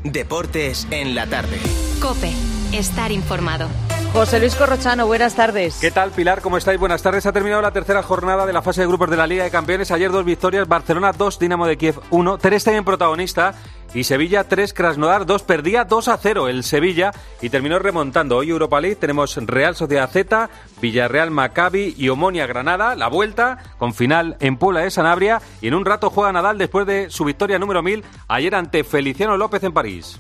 Deportes en la tarde. COPE. Estar informado. José Luis Corrochano, buenas tardes. ¿Qué tal, Pilar? ¿Cómo estáis? Buenas tardes. Ha terminado la tercera jornada de la fase de grupos de la Liga de Campeones. Ayer 2 victorias, Barcelona 2, Dinamo de Kiev 1, Ter Stegen protagonista y Sevilla 3, Krasnodar 2. Perdía 2-0 el Sevilla y terminó remontando. Hoy Europa League tenemos Real Sociedad Z, Villarreal Maccabi y Omonia Granada. La vuelta con final en Puebla de Sanabria y en un rato juega Nadal después de su victoria número 1000 ayer ante Feliciano López en París.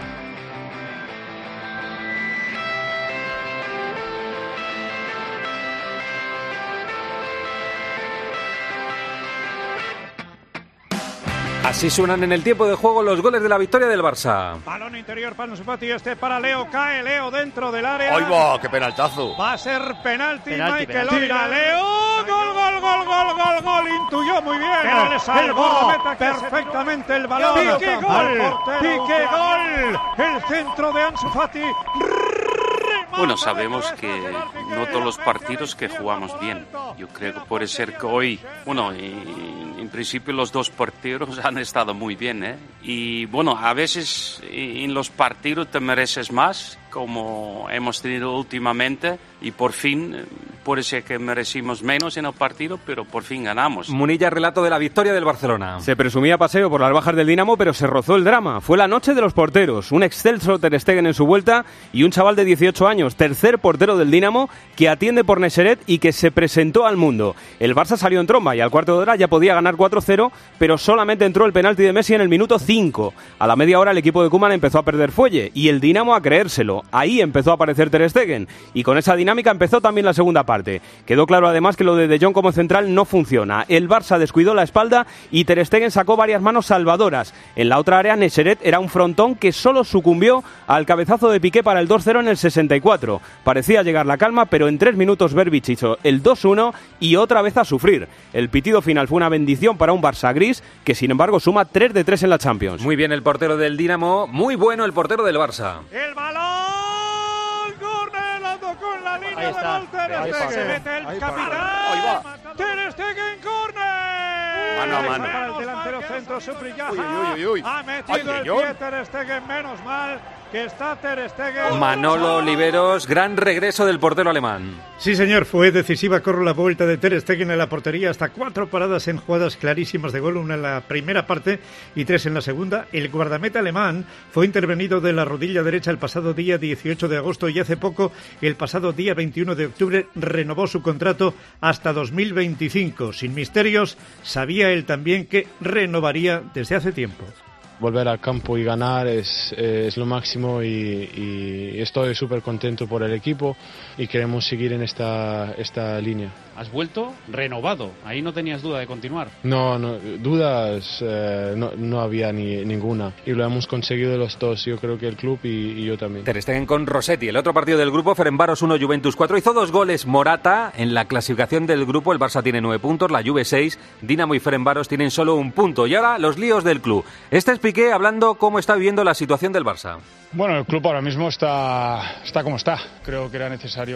Así suenan en el tiempo de juego los goles de la victoria del Barça. Balón interior para Ansu Fati, para Leo, cae Leo dentro del área. ¡Ay, va! ¡Qué penaltazo! Va a ser penalti, Michael Oira, Leo, gol, intuyó muy bien. El guardameta perfectamente el balón. Pique gol, el centro de Ansu Fati. Bueno, sabemos que no todos los partidos que jugamos bien. Yo creo que puede ser que hoy, bueno, en principio los dos porteros han estado muy bien, ¿eh? Y bueno, a veces en los partidos te mereces más, como hemos tenido últimamente, y por fin puede ser que merecimos menos en el partido, pero por fin ganamos. Munilla, relato de la victoria del Barcelona. Se presumía paseo por las bajas del Dinamo, pero se rozó el drama. Fue la noche de los porteros. Un excelso Ter Stegen en su vuelta y un chaval de 18 años, tercer portero del Dinamo, que atiende por Nesseret y que se presentó al mundo. El Barça salió en tromba y al cuarto de hora ya podía ganar 4-0, pero solamente entró el penalti de Messi en el minuto 5. A la media hora el equipo de Koeman empezó a perder fuelle y el Dinamo a creérselo. Ahí empezó a aparecer Ter Stegen y con esa dinámica empezó también la segunda parte. Quedó claro además que lo de Jong como central no funciona. El Barça descuidó la espalda y Ter Stegen sacó varias manos salvadoras. En la otra área Nesseret era un frontón que solo sucumbió al cabezazo de Piqué para el 2-0 en el 64. Parecía llegar la calma, pero en 3 minutos Verbic hizo el 2-1 y otra vez a sufrir. El pitido final fue una bendición para un Barça gris que sin embargo suma 3 de 3 en la Champions. Muy bien el portero del Dinamo, muy bueno el portero del Barça. El balón, cornelando con la línea de gol, Ter Stegen. Se mete el capitán. Ter Stegen, córner. Mano a mano. Para el delantero centro, Supriyaja. Uy. Ha metido el pie Ter Stegen, menos mal que está Ter Stegen. Manolo Oliveros, gran regreso del portero alemán. Sí, señor, fue decisiva. Corre la vuelta de Ter Stegen en la portería, hasta 4 paradas en jugadas clarísimas de gol, una en la primera parte y 3 en la segunda. El guardameta alemán fue intervenido de la rodilla derecha el pasado día 18 de agosto y hace poco, el pasado día 21 de octubre, renovó su contrato hasta 2025. Sin misterios, sabía él también que renovaría desde hace tiempo. Volver al campo y ganar es lo máximo y estoy súper contento por el equipo y queremos seguir en esta línea. Has vuelto renovado, ahí no tenías duda de continuar. No, dudas no había ninguna y lo hemos conseguido los dos, yo creo que el club y yo también. Ter Stegen con Rossetti, el otro partido del grupo, Ferencváros 1, Juventus 4, hizo 2 goles Morata. En la clasificación del grupo el Barça tiene 9 puntos, la Juve 6, Dinamo y Ferencváros tienen solo 1 punto. Y ahora los líos del club. Este es Piqué hablando cómo está viviendo la situación del Barça. Bueno, el club ahora mismo está como está. Creo que era necesario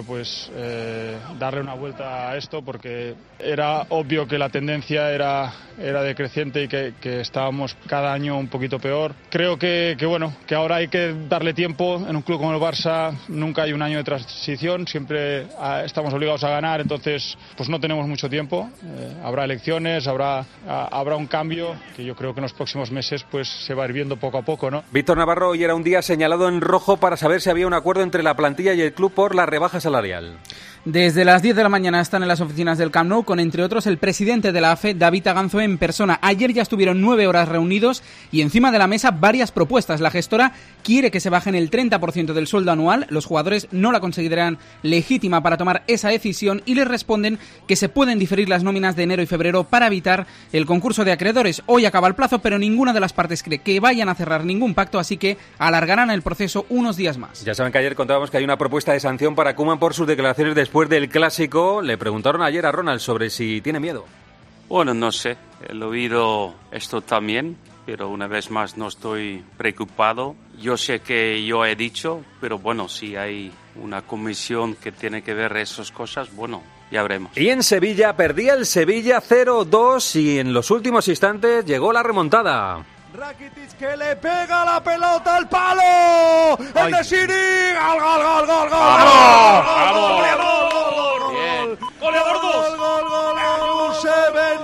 darle una vuelta a esto porque era obvio que la tendencia era decreciente y que estábamos cada año un poquito peor. Creo que ahora hay que darle tiempo. En un club como el Barça nunca hay un año de transición, siempre estamos obligados a ganar, entonces pues no tenemos mucho tiempo. Habrá elecciones, habrá un cambio que yo creo que en los próximos meses pues se va a ir viendo poco a poco, ¿no? Víctor Navarro hoy era un día señalado en rojo para saber si había un acuerdo entre la plantilla y el club por la rebaja salarial. Desde las 10 de la mañana están en las oficinas del Camp Nou con, entre otros, el presidente de la AFE, David Aganzo, en persona. Ayer ya estuvieron 9 horas reunidos y encima de la mesa varias propuestas. La gestora quiere que se bajen el 30% del sueldo anual. Los jugadores no la consideran legítima para tomar esa decisión y les responden que se pueden diferir las nóminas de enero y febrero para evitar el concurso de acreedores. Hoy acaba el plazo, pero ninguna de las partes cree que vayan a cerrar ningún pacto, así que alargarán el proceso unos días más. Ya saben que ayer contábamos que hay una propuesta de sanción para Koeman por sus declaraciones después del Clásico. Le preguntaron ayer a Ronald sobre si tiene miedo. Bueno, no sé, he oído esto también, pero una vez más no estoy preocupado. Yo sé que yo he dicho, pero bueno, si hay una comisión que tiene que ver esas cosas, bueno, ya veremos. Y en Sevilla, perdía el Sevilla 0-2 y en los últimos instantes llegó la remontada. Rakitic que le pega la pelota al palo. El Nesiri. Gol, gol, gol, gol, gol. Goleador 2. Gol. Yusef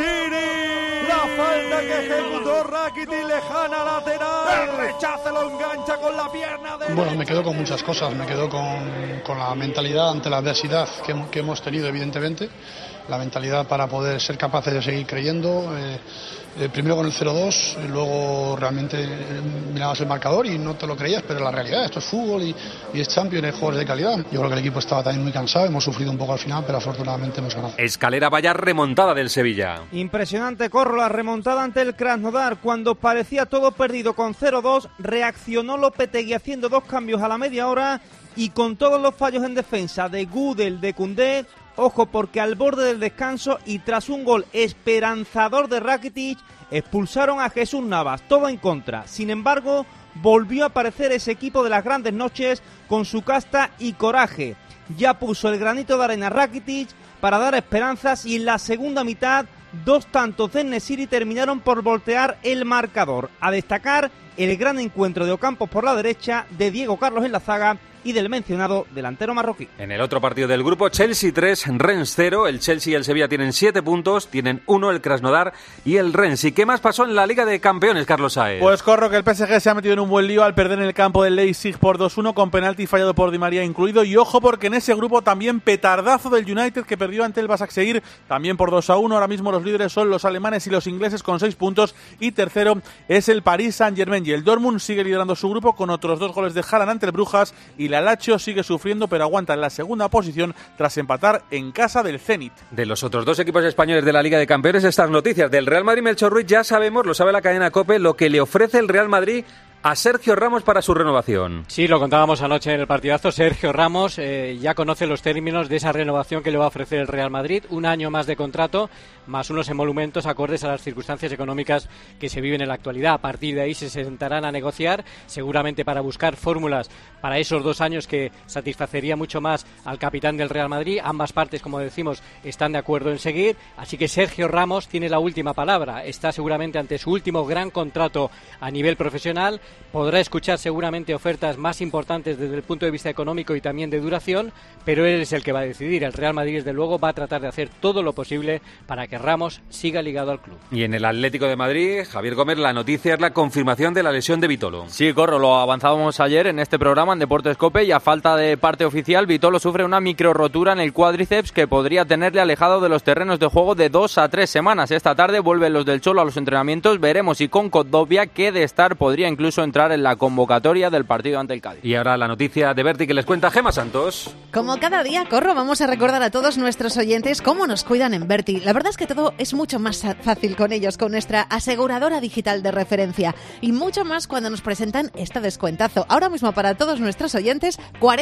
Nesiri. La falta que ejecutó Rakitic, lejana lateral. El rechace lo engancha con la pierna de... Bueno, me quedo con muchas cosas. Me quedo con la mentalidad ante la adversidad que hemos tenido, evidentemente. La mentalidad para poder ser capaces de seguir creyendo. Primero con el 0-2, y luego realmente mirabas el marcador y no te lo creías, pero la realidad, esto es fútbol y es Champions, es jugadores de calidad. Yo creo que el equipo estaba también muy cansado, hemos sufrido un poco al final, pero afortunadamente hemos ganado. Escalera, vaya remontada del Sevilla. Impresionante, Corro, la remontada ante el Krasnodar. Cuando parecía todo perdido con 0-2, reaccionó Lopetegui haciendo 2 cambios a la media hora y con todos los fallos en defensa de Gudel, de Koundé. Ojo, porque al borde del descanso y tras un gol esperanzador de Rakitic, expulsaron a Jesús Navas, todo en contra. Sin embargo, volvió a aparecer ese equipo de las grandes noches con su casta y coraje. Ya puso el granito de arena Rakitic para dar esperanzas y en la segunda mitad 2 tantos de Nesiri terminaron por voltear el marcador. A destacar el gran encuentro de Ocampos por la derecha, de Diego Carlos en la zaga y del mencionado delantero marroquí. En el otro partido del grupo, Chelsea 3, Rennes 0. El Chelsea y el Sevilla tienen 7 puntos, tienen 1 el Krasnodar y el Rennes. ¿Y qué más pasó en la Liga de Campeones, Carlos Saez? Pues Corro, que el PSG se ha metido en un buen lío al perder en el campo del Leipzig por 2-1 con penalti fallado por Di María incluido. Y ojo, porque en ese grupo también petardazo del United, que perdió ante el Başakşehir también por 2-1. Ahora mismo los líderes son los alemanes y los ingleses con 6 puntos y tercero es el Paris Saint-Germain. Y el Dortmund sigue liderando su grupo con otros 2 goles de Haaland ante el Brujas y la Lazio sigue sufriendo, pero aguanta en la segunda posición tras empatar en casa del Zenit. De los otros 2 equipos españoles de la Liga de Campeones, estas noticias del Real Madrid. Melchor Ruiz, ya sabemos, lo sabe la cadena COPE, lo que le ofrece el Real Madrid a Sergio Ramos para su renovación. Sí, lo contábamos anoche en el partidazo. Sergio Ramos ya conoce los términos de esa renovación que le va a ofrecer el Real Madrid. 1 año más de contrato, más unos emolumentos acordes a las circunstancias económicas que se viven en la actualidad. A partir de ahí se sentarán a negociar, seguramente para buscar fórmulas para esos 2 años que satisfacería mucho más al capitán del Real Madrid. Ambas partes, como decimos, están de acuerdo en seguir. Así que Sergio Ramos tiene la última palabra. Está seguramente ante su último gran contrato a nivel profesional. Podrá escuchar seguramente ofertas más importantes desde el punto de vista económico y también de duración, pero él es el que va a decidir. El Real Madrid, desde luego, va a tratar de hacer todo lo posible para que Ramos siga ligado al club. Y en el Atlético de Madrid, Javier Gómez, la noticia es la confirmación de la lesión de Vitolo. Sí, Corro, lo avanzábamos ayer en este programa en Deportes COPE y a falta de parte oficial, Vitolo sufre una micro rotura en el cuádriceps que podría tenerle alejado de los terrenos de juego de 2 a 3 semanas. Esta tarde vuelven los del Cholo a los entrenamientos, veremos si con Condovia, que de estar podría incluso entrar en la convocatoria del partido ante el Cádiz. Y ahora la noticia de Berti que les cuenta Gemma Santos. Como cada día, Corro, vamos a recordar a todos nuestros oyentes cómo nos cuidan en Berti. La verdad es que todo es mucho más fácil con ellos, con nuestra aseguradora digital de referencia, y mucho más cuando nos presentan este descuentazo. Ahora mismo para todos nuestros oyentes,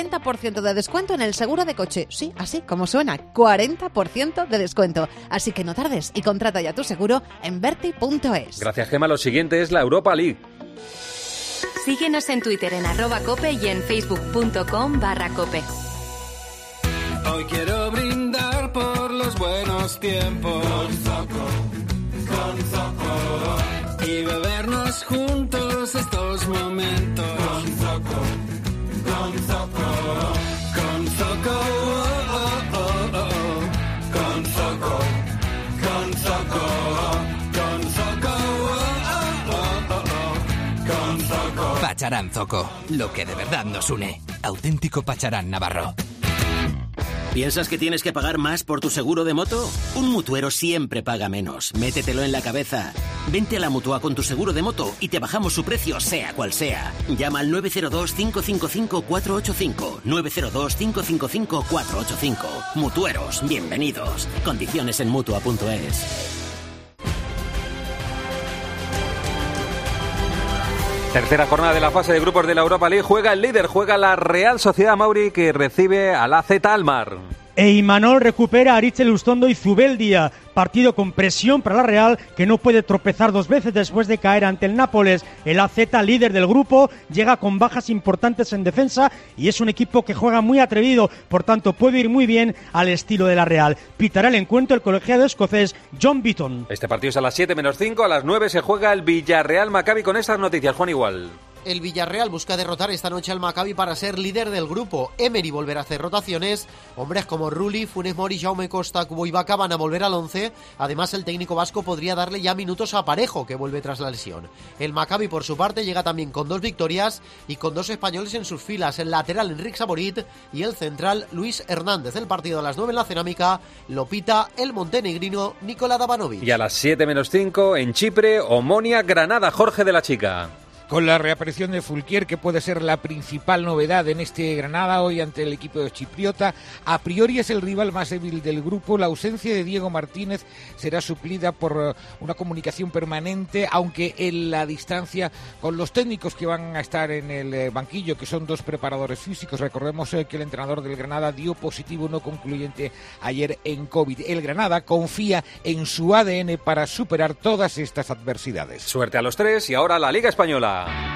40% de descuento en el seguro de coche. Sí, así como suena, 40% de descuento. Así que no tardes y contrata ya tu seguro en berti.es. Gracias, Gemma. Lo siguiente es la Europa League. Síguenos en Twitter en @cope y en facebook.com/cope. Hoy quiero brindar por los buenos tiempos con Zoco y bebernos juntos estos momentos con Zoco con Zoco con Zoco con Zoco con Zoco con Zoco con Zoco. Pacharán Zoco, lo que de verdad nos une. Auténtico Pacharán navarro. ¿Piensas que tienes que pagar más por tu seguro de moto? Un mutuero siempre paga menos. Métetelo en la cabeza. Vente a la Mutua con tu seguro de moto y te bajamos su precio, sea cual sea. Llama al 902-555-485. 902-555-485. Mutueros, bienvenidos. Condiciones en Mutua.es. Tercera jornada de la fase de grupos de la Europa League. Juega el líder, juega la Real Sociedad Mauri, que recibe al AZ Alkmaar. E Imanol recupera a Aritz Elustondo y Zubeldia. Partido con presión para la Real, que no puede tropezar dos veces después de caer ante el Nápoles. El AZ, líder del grupo, llega con bajas importantes en defensa y es un equipo que juega muy atrevido, por tanto puede ir muy bien al estilo de la Real. Pitará el encuentro el colegiado escocés John Beaton. Este partido es a las 7 menos 5, a las 9 se juega el Villarreal Maccabi con estas noticias. Juan Igual. El Villarreal busca derrotar esta noche al Maccabi para ser líder del grupo. Emery volverá a hacer rotaciones. Hombres como Rulli, Funes Mori, Jaume Costa, Kubo y Vaca van a volver al 11. Además, el técnico vasco podría darle ya minutos a Parejo, que vuelve tras la lesión. El Maccabi, por su parte, llega también con 2 victorias y con 2 españoles en sus filas. El lateral Enric Saborit y el central Luis Hernández. El partido a las 9 en la Cerámica lo pita el montenegrino Nikola Davanovic. Y a las 7 menos 5 en Chipre, Omonia Granada, Jorge de la Chica. Con la reaparición de Fulquier, que puede ser la principal novedad en este Granada hoy ante el equipo chipriota, a priori es el rival más débil del grupo. La ausencia de Diego Martínez será suplida por una comunicación permanente, aunque en la distancia con los técnicos que van a estar en el banquillo, que son 2 preparadores físicos. Recordemos que el entrenador del Granada dio positivo no concluyente ayer en COVID. El Granada confía en su ADN para superar todas estas adversidades. Suerte a los 3 y ahora la Liga Española.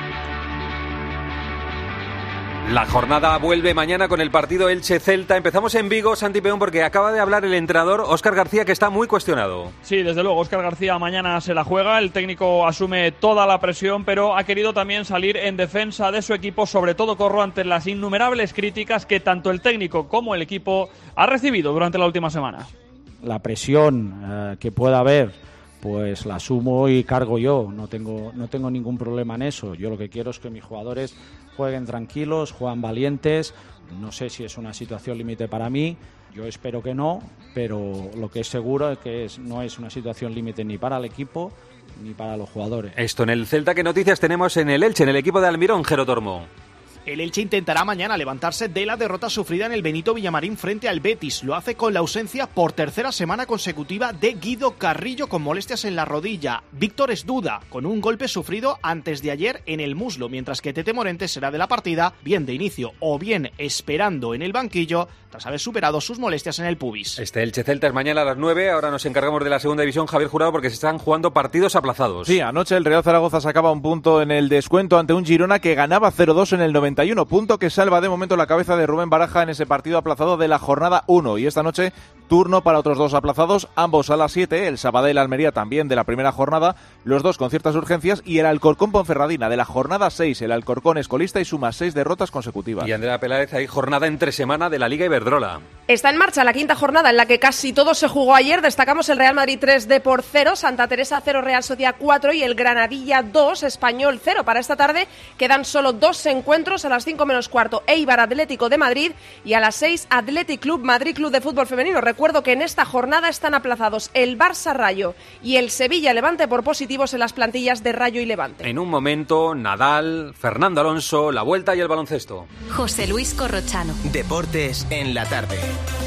La jornada vuelve mañana con el partido Elche-Celta. Empezamos en Vigo, Santi Peón, porque acaba de hablar el entrenador Óscar García, que está muy cuestionado. Sí, desde luego, Óscar García mañana se la juega. El técnico asume toda la presión, pero ha querido también salir en defensa de su equipo, sobre todo, Corro, ante las innumerables críticas que tanto el técnico como el equipo ha recibido durante la última semana. La presión que pueda haber, pues la asumo y cargo yo, no tengo ningún problema en eso. Yo lo que quiero es que mis jugadores jueguen tranquilos, jueguen valientes. No sé si es una situación límite para mí, yo espero que no, pero lo que es seguro es que no es una situación límite ni para el equipo ni para los jugadores. Esto en el Celta. ¿Qué noticias tenemos en el Elche, en el equipo de Almirón, Jero Tormo? El Elche intentará mañana levantarse de la derrota sufrida en el Benito Villamarín frente al Betis. Lo hace con la ausencia por tercera semana consecutiva de Guido Carrillo con molestias en la rodilla. Víctor Esduda con un golpe sufrido antes de ayer en el muslo, mientras que Tete Morente será de la partida, bien de inicio o bien esperando en el banquillo, tras haber superado sus molestias en el pubis. Este Elche-Celta es mañana a las 9. Ahora nos encargamos de la segunda división, Javier Jurado, porque se están jugando partidos aplazados. Sí, anoche el Real Zaragoza sacaba un punto en el descuento ante un Girona que ganaba 0-2 en el 91, punto que salva de momento la cabeza de Rubén Baraja en ese partido aplazado de la jornada 1. Y esta noche, turno para otros 2 aplazados, ambos a las 7, el Sabadell Almería también de la primera jornada, los 2 con ciertas urgencias, y el Alcorcón Ponferradina de la jornada 6. El Alcorcón es colista y suma 6 derrotas consecutivas. Y Andrea Peláez, hay jornada entre semana de la Liga Iberdrola. Está en marcha la quinta jornada en la que casi todo se jugó ayer. Destacamos el Real Madrid 3 Depor 0, Santa Teresa 0, Real Sociedad 4 y el Granadilla 2, Español 0. Para esta tarde quedan solo 2 encuentros. A las 5 menos cuarto, Eibar Atlético de Madrid, y a las 6, Athletic Club Madrid Club de Fútbol Femenino. Recuerdo que en esta jornada están aplazados el Barça Rayo y el Sevilla Levante por positivos en las plantillas de Rayo y Levante. En un momento, Nadal, Fernando Alonso, la Vuelta y el baloncesto. José Luis Corrochano. Deportes en la tarde.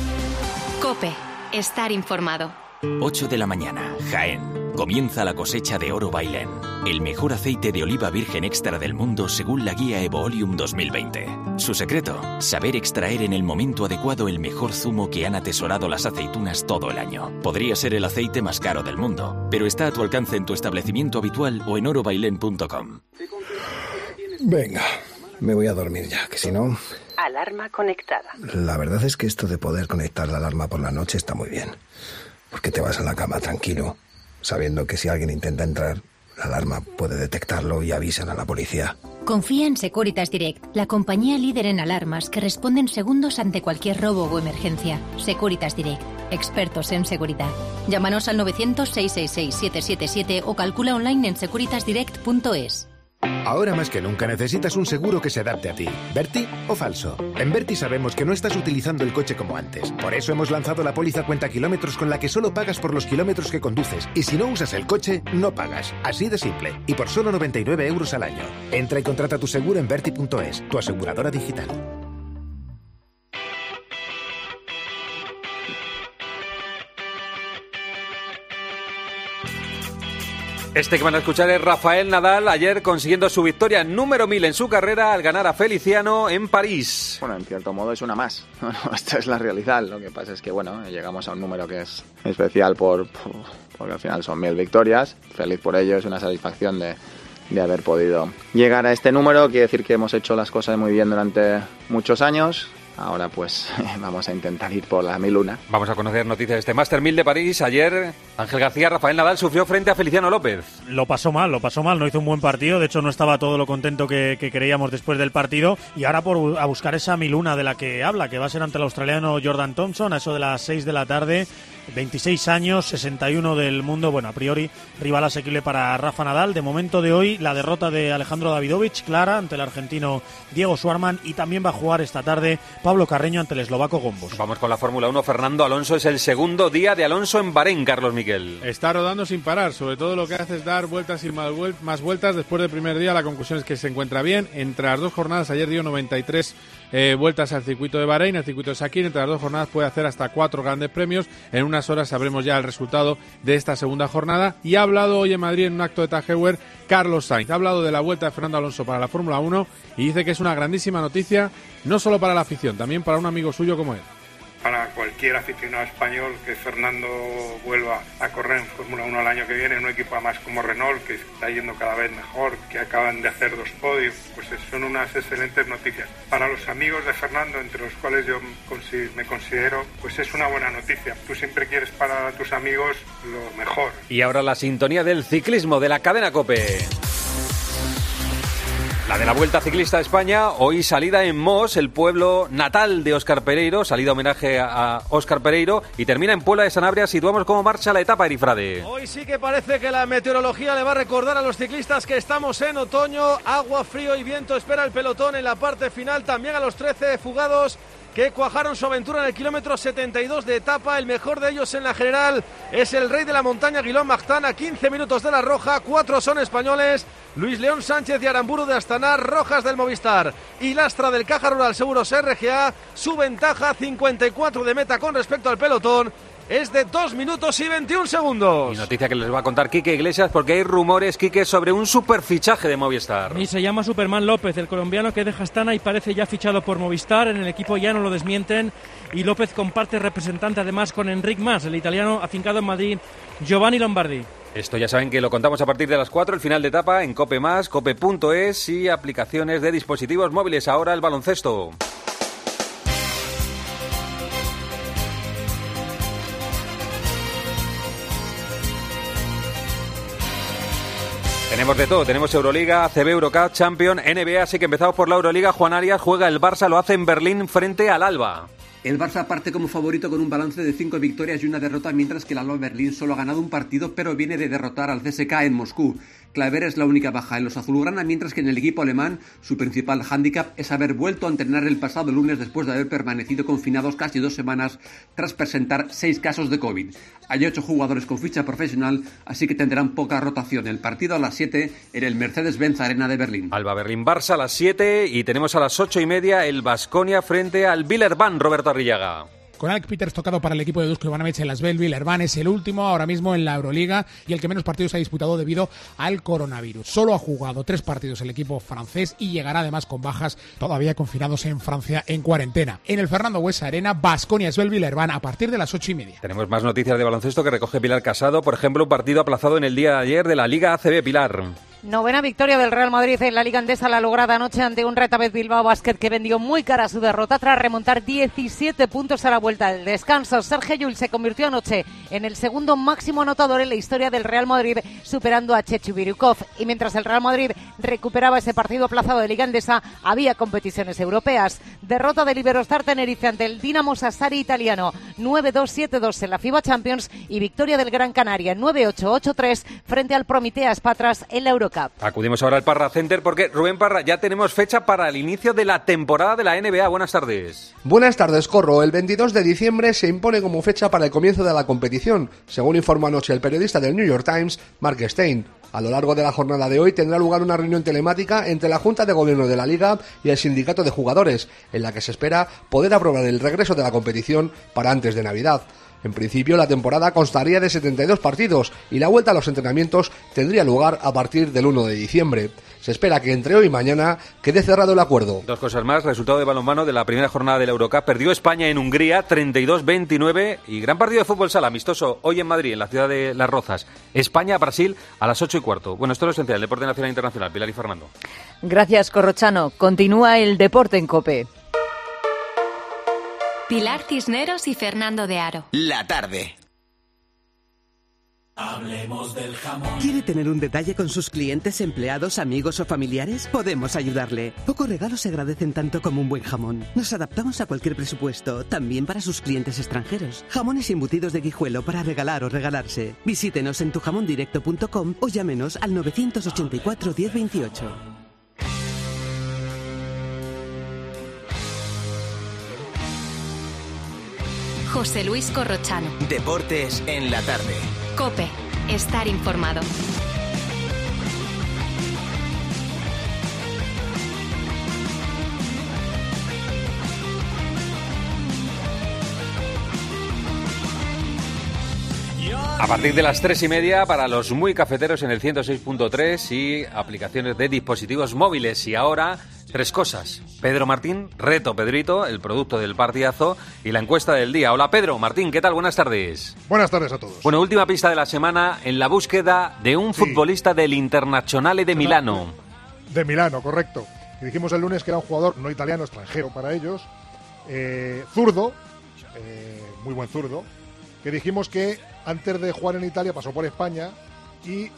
COPE. Estar informado. 8 de la mañana, Jaén. Comienza la cosecha de Oro Bailén, el mejor aceite de oliva virgen extra del mundo según la guía Evoolium 2020. Su secreto, saber extraer en el momento adecuado el mejor zumo que han atesorado las aceitunas todo el año. Podría ser el aceite más caro del mundo, pero está a tu alcance en tu establecimiento habitual o en orobailén.com. Venga, me voy a dormir ya, que si no... Alarma conectada. La verdad es que esto de poder conectar la alarma por la noche está muy bien, porque te vas a la cama tranquilo, sabiendo que si alguien intenta entrar, la alarma puede detectarlo y avisan a la policía. Confía en Securitas Direct, la compañía líder en alarmas que responde en segundos ante cualquier robo o emergencia. Securitas Direct, expertos en seguridad. Llámanos al 900-666-777 o calcula online en securitasdirect.es. Ahora más que nunca necesitas un seguro que se adapte a ti. ¿Berti o falso? En Berti sabemos que no estás utilizando el coche como antes. Por eso hemos lanzado la póliza cuenta kilómetros con la que solo pagas por los kilómetros que conduces. Y si no usas el coche, no pagas. Así de simple. Y por solo 99 euros al año. Entra y contrata tu seguro en Berti.es, tu aseguradora digital. Este que van a escuchar es Rafael Nadal, ayer consiguiendo su victoria número 1000 en su carrera al ganar a Feliciano en París. Bueno, en cierto modo es una más. Esta es la realidad. Lo que pasa es que, bueno, llegamos a un número que es especial porque al final son 1000 victorias. Feliz por ello, es una satisfacción de haber podido llegar a este número. Quiere decir que hemos hecho las cosas muy bien durante muchos años. Ahora pues vamos a intentar ir por la 1001. Vamos a conocer noticias de este Master 1000 de París. Ayer Ángel García, Rafael Nadal sufrió frente a Feliciano López. Lo pasó mal, no hizo un buen partido. De hecho no estaba todo lo contento que creíamos después del partido. Y ahora a buscar esa 1001 de la que habla, que va a ser ante el australiano Jordan Thompson a eso de las 6 de la tarde. 26 años, 61 del mundo. Bueno, a priori rival asequible para Rafa Nadal. De momento de hoy la derrota de Alejandro Davidovich, clara, ante el argentino Diego Schwartzman. Y también va a jugar esta tarde Pablo Carreño ante el eslovaco Gombos. Vamos con la Fórmula 1. Fernando Alonso, es el segundo día de Alonso en Bahrein, Carlos Miquel. Está rodando sin parar, sobre todo lo que hace es dar vueltas y más vueltas. Después del primer día la conclusión es que se encuentra bien. Entre las dos jornadas ayer dio 93 vueltas al circuito de Bahrein, al circuito de Sakir. Entre las dos jornadas puede hacer hasta 4 grandes premios. En unas horas sabremos ya el resultado de esta segunda jornada. Y ha hablado hoy en Madrid en un acto de Tajeuer Carlos Sainz. Ha hablado de la vuelta de Fernando Alonso para la Fórmula 1 y dice que es una grandísima noticia, no solo para la afición, también para un amigo suyo como él. Para cualquier aficionado español que Fernando vuelva a correr en Fórmula 1 el año que viene en un equipo más como Renault, que está yendo cada vez mejor, que acaban de hacer 2 podios, pues son unas excelentes noticias. Para los amigos de Fernando, entre los cuales yo me considero, pues es una buena noticia. Tú siempre quieres para tus amigos lo mejor. Y ahora la sintonía del ciclismo de la cadena COPE. La de la Vuelta Ciclista a España, hoy salida en Mos, el pueblo natal de Óscar Pereiro, salida homenaje a Óscar Pereiro, y termina en Puebla de Sanabria. Situamos cómo marcha la etapa, Erifrade. Hoy sí que parece que la meteorología le va a recordar a los ciclistas que estamos en otoño. Agua, frío y viento espera el pelotón en la parte final, también a los 13 fugados que cuajaron su aventura en el kilómetro 72 de etapa. El mejor de ellos en la general es el rey de la montaña, Guillaume Martin, a 15 minutos de la roja. 4 son españoles: Luis León Sánchez y Aramburu de Astana, Rojas del Movistar y Lastra del Caja Rural Seguros RGA. Su ventaja, 54 de meta con respecto al pelotón, es de 2 minutos y 21 segundos. Y noticia que les va a contar Quique Iglesias, porque hay rumores, Quique, sobre un superfichaje de Movistar. Y se llama Superman López, el colombiano que deja Astana y parece ya fichado por Movistar. En el equipo ya no lo desmienten y López comparte representante además con Enric Mas, el italiano afincado en Madrid, Giovanni Lombardi. Esto ya saben que lo contamos a partir de las 4, el final de etapa en COPE+, cope.es y aplicaciones de dispositivos móviles. Ahora el baloncesto. Tenemos de todo, tenemos Euroliga, ACB, Eurocup, Champions, NBA, así que empezamos por la Euroliga. Juan Arias juega el Barça, lo hace en Berlín frente al Alba. El Barça parte como favorito con un balance de 5 victorias y una derrota, mientras que el Alba Berlín solo ha ganado un partido, pero viene de derrotar al CSKA en Moscú. Claver es la única baja en los azulgrana, mientras que en el equipo alemán su principal hándicap es haber vuelto a entrenar el pasado lunes después de haber permanecido confinados casi 2 semanas tras presentar 6 casos de COVID. Hay 8 jugadores con ficha profesional, así que tendrán poca rotación. El partido a las 7 en el Mercedes-Benz Arena de Berlín. Alba Berlín-Barça a las 7 y tenemos a las 8:30 el Baskonia frente al Villeurbanne, Roberto Arrillaga. Con Alec Peters tocado para el equipo de Dusko Ivanovic en Las Vegas, Villeurbanne es el último ahora mismo en la Euroliga y el que menos partidos ha disputado debido al coronavirus. Solo ha jugado 3 partidos el equipo francés y llegará además con bajas todavía confinados en Francia en cuarentena. En el Fernando Buesa Arena, Baskonia Esbel Villeurbanne a partir de las 8:30. Tenemos más noticias de baloncesto que recoge Pilar Casado. Por ejemplo, un partido aplazado en el día de ayer de la Liga ACB. Pilar. Novena victoria del Real Madrid en la Liga Endesa, la lograda anoche ante un Retabet Bilbao Basket que vendió muy cara su derrota tras remontar 17 puntos a la vuelta del descanso. Sergio Llull se convirtió anoche en el segundo máximo anotador en la historia del Real Madrid, superando a Chechu Birukov. Y mientras el Real Madrid recuperaba ese partido aplazado de Liga Endesa, había competiciones europeas. Derrota del Iberostar Tenerife ante el Dinamo Sassari italiano, 9-2, 7-2 en la FIBA Champions, y victoria del Gran Canaria, 9-8, 8-3 frente al Prometeas Patras en la Eurocup. Acudimos ahora al Parra Center porque, Rubén Parra, ya tenemos fecha para el inicio de la temporada de la NBA. Buenas tardes. Buenas tardes, Corro. El 22 de diciembre se impone como fecha para el comienzo de la competición, según informó anoche el periodista del New York Times, Mark Stein. A lo largo de la jornada de hoy tendrá lugar una reunión telemática entre la Junta de Gobierno de la Liga y el Sindicato de Jugadores, en la que se espera poder aprobar el regreso de la competición para antes de Navidad. En principio, la temporada constaría de 72 partidos y la vuelta a los entrenamientos tendría lugar a partir del 1 de diciembre. Se espera que entre hoy y mañana quede cerrado el acuerdo. Dos cosas más. Resultado de balonmano de la primera jornada de la Eurocup. Perdió España en Hungría 32-29 y gran partido de fútbol sala amistoso hoy en Madrid, en la ciudad de Las Rozas. España-Brasil a las 8:15. Bueno, esto es lo esencial, el deporte nacional e internacional. Pilar y Fernando. Gracias, Corrochano. Continúa el deporte en COPE. Pilar Cisneros y Fernando de Aro. La tarde. Hablemos del jamón. ¿Quiere tener un detalle con sus clientes, empleados, amigos o familiares? Podemos ayudarle. Pocos regalos se agradecen tanto como un buen jamón. Nos adaptamos a cualquier presupuesto, también para sus clientes extranjeros. Jamones y embutidos de Guijuelo para regalar o regalarse. Visítenos en tujamondirecto.com o llámenos al 984 1028. José Luis Corrochano. Deportes en la tarde. COPE. Estar informado. A partir de las 3:30 para los muy cafeteros en el 106.3 y aplicaciones de dispositivos móviles. Y ahora, tres cosas. Pedro Martín, reto Pedrito, el producto del partidazo y la encuesta del día. Hola Pedro Martín, ¿qué tal? Buenas tardes. Buenas tardes a todos. Bueno, última pista de la semana en la búsqueda de un futbolista del Internazionale de Milano. De Milano, correcto. Y dijimos el lunes que era un jugador no italiano, extranjero para ellos, zurdo, muy buen zurdo, que dijimos que antes de jugar en Italia pasó por España y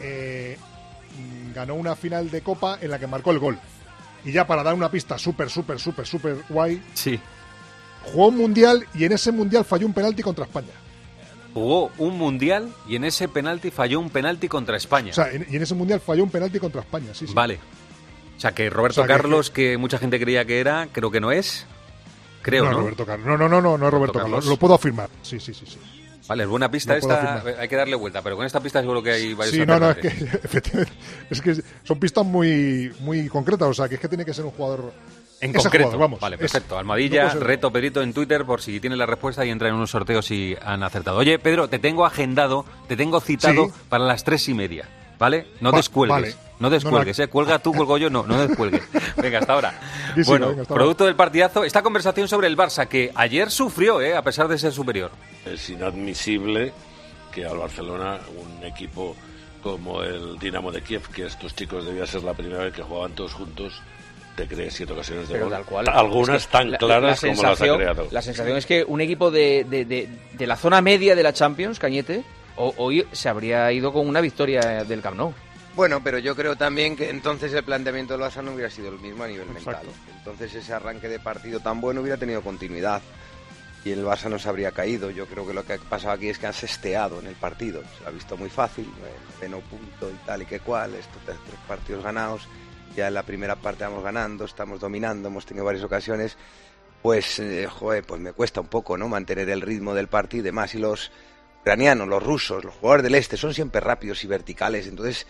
ganó una final de Copa en la que marcó el gol. Y ya para dar una pista súper guay, sí, jugó un mundial y en ese mundial falló un penalti contra España. Jugó un mundial y en ese penalti falló un penalti contra España. O sea, y en ese mundial falló un penalti contra España, sí. Vale. O sea, que Roberto Carlos, que mucha gente creía que era, creo que no es. Creo, ¿no? Roberto Carlos. No es Roberto Carlos. Lo puedo afirmar. Sí. Vale, es buena pista esta, hay que darle vuelta, pero con esta pista seguro que hay varios. Sí, no, es que efectivamente, es que son pistas muy concretas, o sea, que es que tiene que ser un jugador en concreto. Jugador, vamos. Vale, perfecto. Almohadilla, no reto Pedrito en Twitter por si tienen la respuesta y entran en unos sorteos si han acertado. Oye, Pedro, te tengo agendado, te tengo citado para las 3:30, ¿vale? No descuelgues. Vale. No descuelgues, cuelga tú, cuelgo yo, no descuelgues. Venga, hasta ahora. Bueno, producto del partidazo, esta conversación sobre el Barça, que ayer sufrió, a pesar de ser superior. Es inadmisible que al Barcelona, un equipo como el Dinamo de Kiev, que estos chicos debía ser la primera vez que jugaban todos juntos, te cree 7 ocasiones de gol. Tal cual. Algunas tan claras como las ha creado. La sensación es que un equipo de la zona media de la Champions, Cañete, hoy se habría ido con una victoria del Camp Nou. Bueno, pero yo creo también que entonces el planteamiento del Barça no hubiera sido el mismo a nivel mental. Entonces ese arranque de partido tan bueno hubiera tenido continuidad y el Barça no se habría caído. Yo creo que lo que ha pasado aquí es que han sesteado en el partido. Se lo ha visto muy fácil, noveno punto y tal y que cual, estos 3 partidos ganados. Ya en la primera parte vamos ganando, estamos dominando, hemos tenido varias ocasiones. Pues, pues me cuesta un poco, ¿no? Mantener el ritmo del partido y demás. Y los ucranianos, los rusos, los jugadores del este son siempre rápidos y verticales, entonces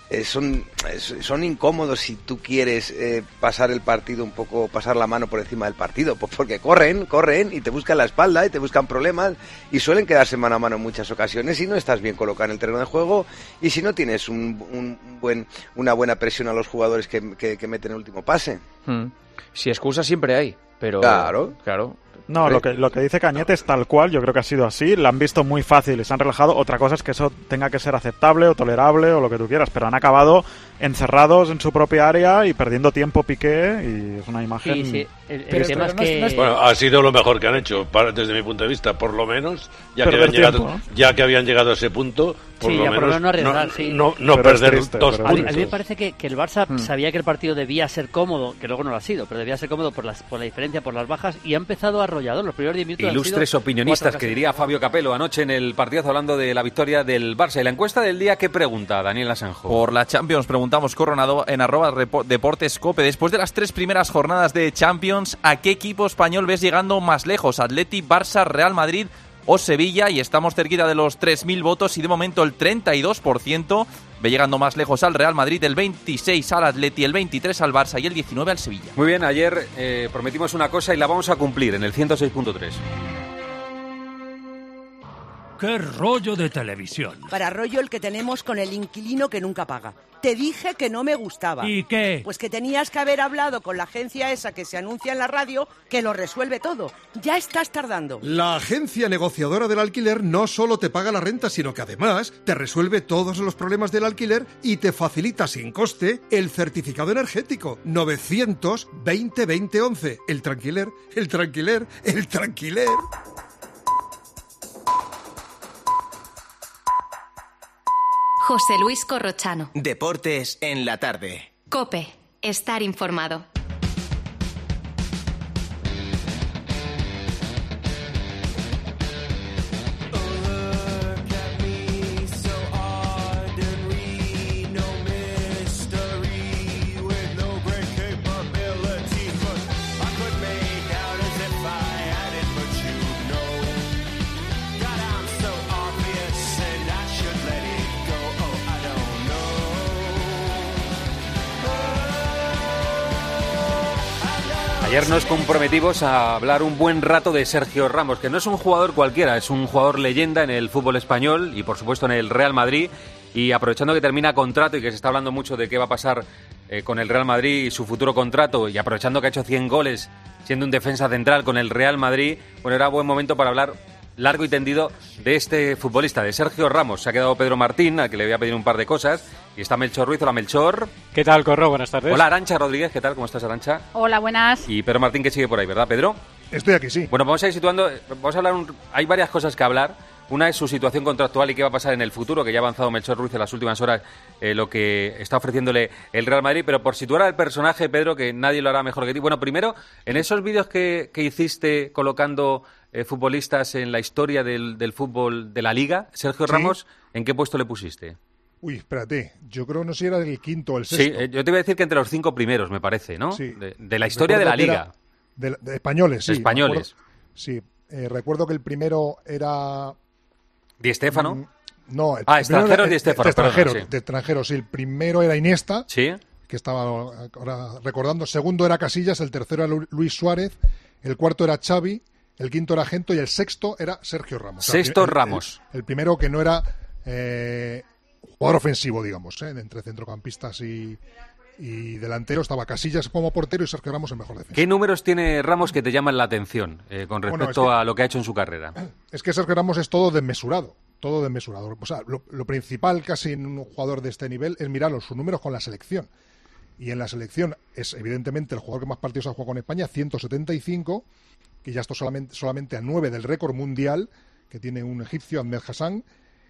son incómodos si tú quieres pasar el partido un poco, pasar la mano por encima del partido, pues porque corren y te buscan la espalda y te buscan problemas y suelen quedarse mano a mano en muchas ocasiones si no estás bien colocado en el terreno de juego y si no tienes una buena presión a los jugadores que meten el último pase. Si excusas siempre hay, pero claro. No, lo que dice Cañete es tal cual, yo creo que ha sido así, la han visto muy fácil y se han relajado. Otra cosa es que eso tenga que ser aceptable o tolerable o lo que tú quieras, pero han acabado encerrados en su propia área y perdiendo tiempo Piqué y es una imagen... Sí. El tema es que... Bueno, ha sido lo mejor que han hecho, desde mi punto de vista, por lo menos, ya que habían llegado a ese punto, por lo menos no arriesgar, no perder triste, 2 puntos. A mí me parece que el Barça sabía que el partido debía ser cómodo, que luego no lo ha sido, pero debía ser cómodo por la diferencia, por las bajas, y ha empezado arrollador. Los primeros 10 minutos Ilustres opinionistas, que diría Fabio Capello anoche en el partidazo hablando de la victoria del Barça. Y la encuesta del día, ¿qué pregunta Daniel Asenjo? Por la Champions preguntamos, Coronado, en @deportescope. Después de las 3 primeras jornadas de Champions, ¿a qué equipo español ves llegando más lejos? ¿Atleti, Barça, Real Madrid o Sevilla? Y estamos cerquita de los 3.000 votos y de momento el 32% ve llegando más lejos al Real Madrid, el 26% al Atleti, el 23% al Barça y el 19% al Sevilla. Muy bien, ayer prometimos una cosa y la vamos a cumplir en el 106.3. ¡Qué rollo de televisión! Para rollo el que tenemos con el inquilino que nunca paga. Te dije que no me gustaba. ¿Y qué? Pues que tenías que haber hablado con la agencia esa que se anuncia en la radio, que lo resuelve todo. Ya estás tardando. La agencia negociadora del alquiler no solo te paga la renta, sino que además te resuelve todos los problemas del alquiler y te facilita sin coste el certificado energético. 920 2011. El tranquiler, el tranquiler, el tranquiler. José Luis Corrochano. Deportes en la tarde. COPE. Estar informado. Ayer nos comprometimos a hablar un buen rato de Sergio Ramos, que no es un jugador cualquiera, es un jugador leyenda en el fútbol español y por supuesto en el Real Madrid. Y aprovechando que termina contrato y que se está hablando mucho de qué va a pasar con el Real Madrid y su futuro contrato, y aprovechando que ha hecho 100 goles siendo un defensa central con el Real Madrid, bueno, era buen momento para hablar largo y tendido de este futbolista, de Sergio Ramos. Se ha quedado Pedro Martín, al que le voy a pedir un par de cosas, y está Melchor Ruiz. Hola, Melchor. ¿Qué tal, Corro? Buenas tardes. Hola, Arantxa Rodríguez. ¿Qué tal? ¿Cómo estás, Arantxa? Hola, buenas. Y Pedro Martín, que sigue por ahí, ¿verdad, Pedro? Estoy aquí, sí. Bueno, vamos a ir situando, vamos a hablar, hay varias cosas que hablar. Una es su situación contractual y qué va a pasar en el futuro, que ya ha avanzado Melchor Ruiz en las últimas horas lo que está ofreciéndole el Real Madrid. Pero por situar al personaje, Pedro, que nadie lo hará mejor que ti. Bueno, primero, en esos vídeos que hiciste colocando futbolistas en la historia del fútbol de la Liga, Sergio Ramos, ¿en qué puesto le pusiste? Uy, espérate, yo creo no sé si era el quinto o el sexto. Sí, yo te iba a decir que entre los 5 primeros, me parece, ¿no? Sí. De la historia de la Liga. De españoles, sí. Españoles. Sí, recuerdo que el primero era... Di Stéfano. No, extranjeros Di Stéfano. De extranjeros, sí. El primero era Iniesta, sí, que estaba ahora recordando. El segundo era Casillas, el tercero era Luis Suárez, el cuarto era Xavi, el quinto era Gento y el sexto era Sergio Ramos. Sexto Ramos. El primero que no era jugador ofensivo, digamos, entre centrocampistas y delantero estaba Casillas como portero y Sergio Ramos el mejor defensa. ¿Qué números tiene Ramos que te llaman la atención con respecto a lo que ha hecho en su carrera? Es que Sergio Ramos es todo desmesurado. O sea, lo principal casi en un jugador de este nivel es mirar sus números con la selección. Y en la selección es evidentemente el jugador que más partidos ha jugado con España, 175, que ya está solamente a 9 del récord mundial que tiene un egipcio, Ahmed Hassan.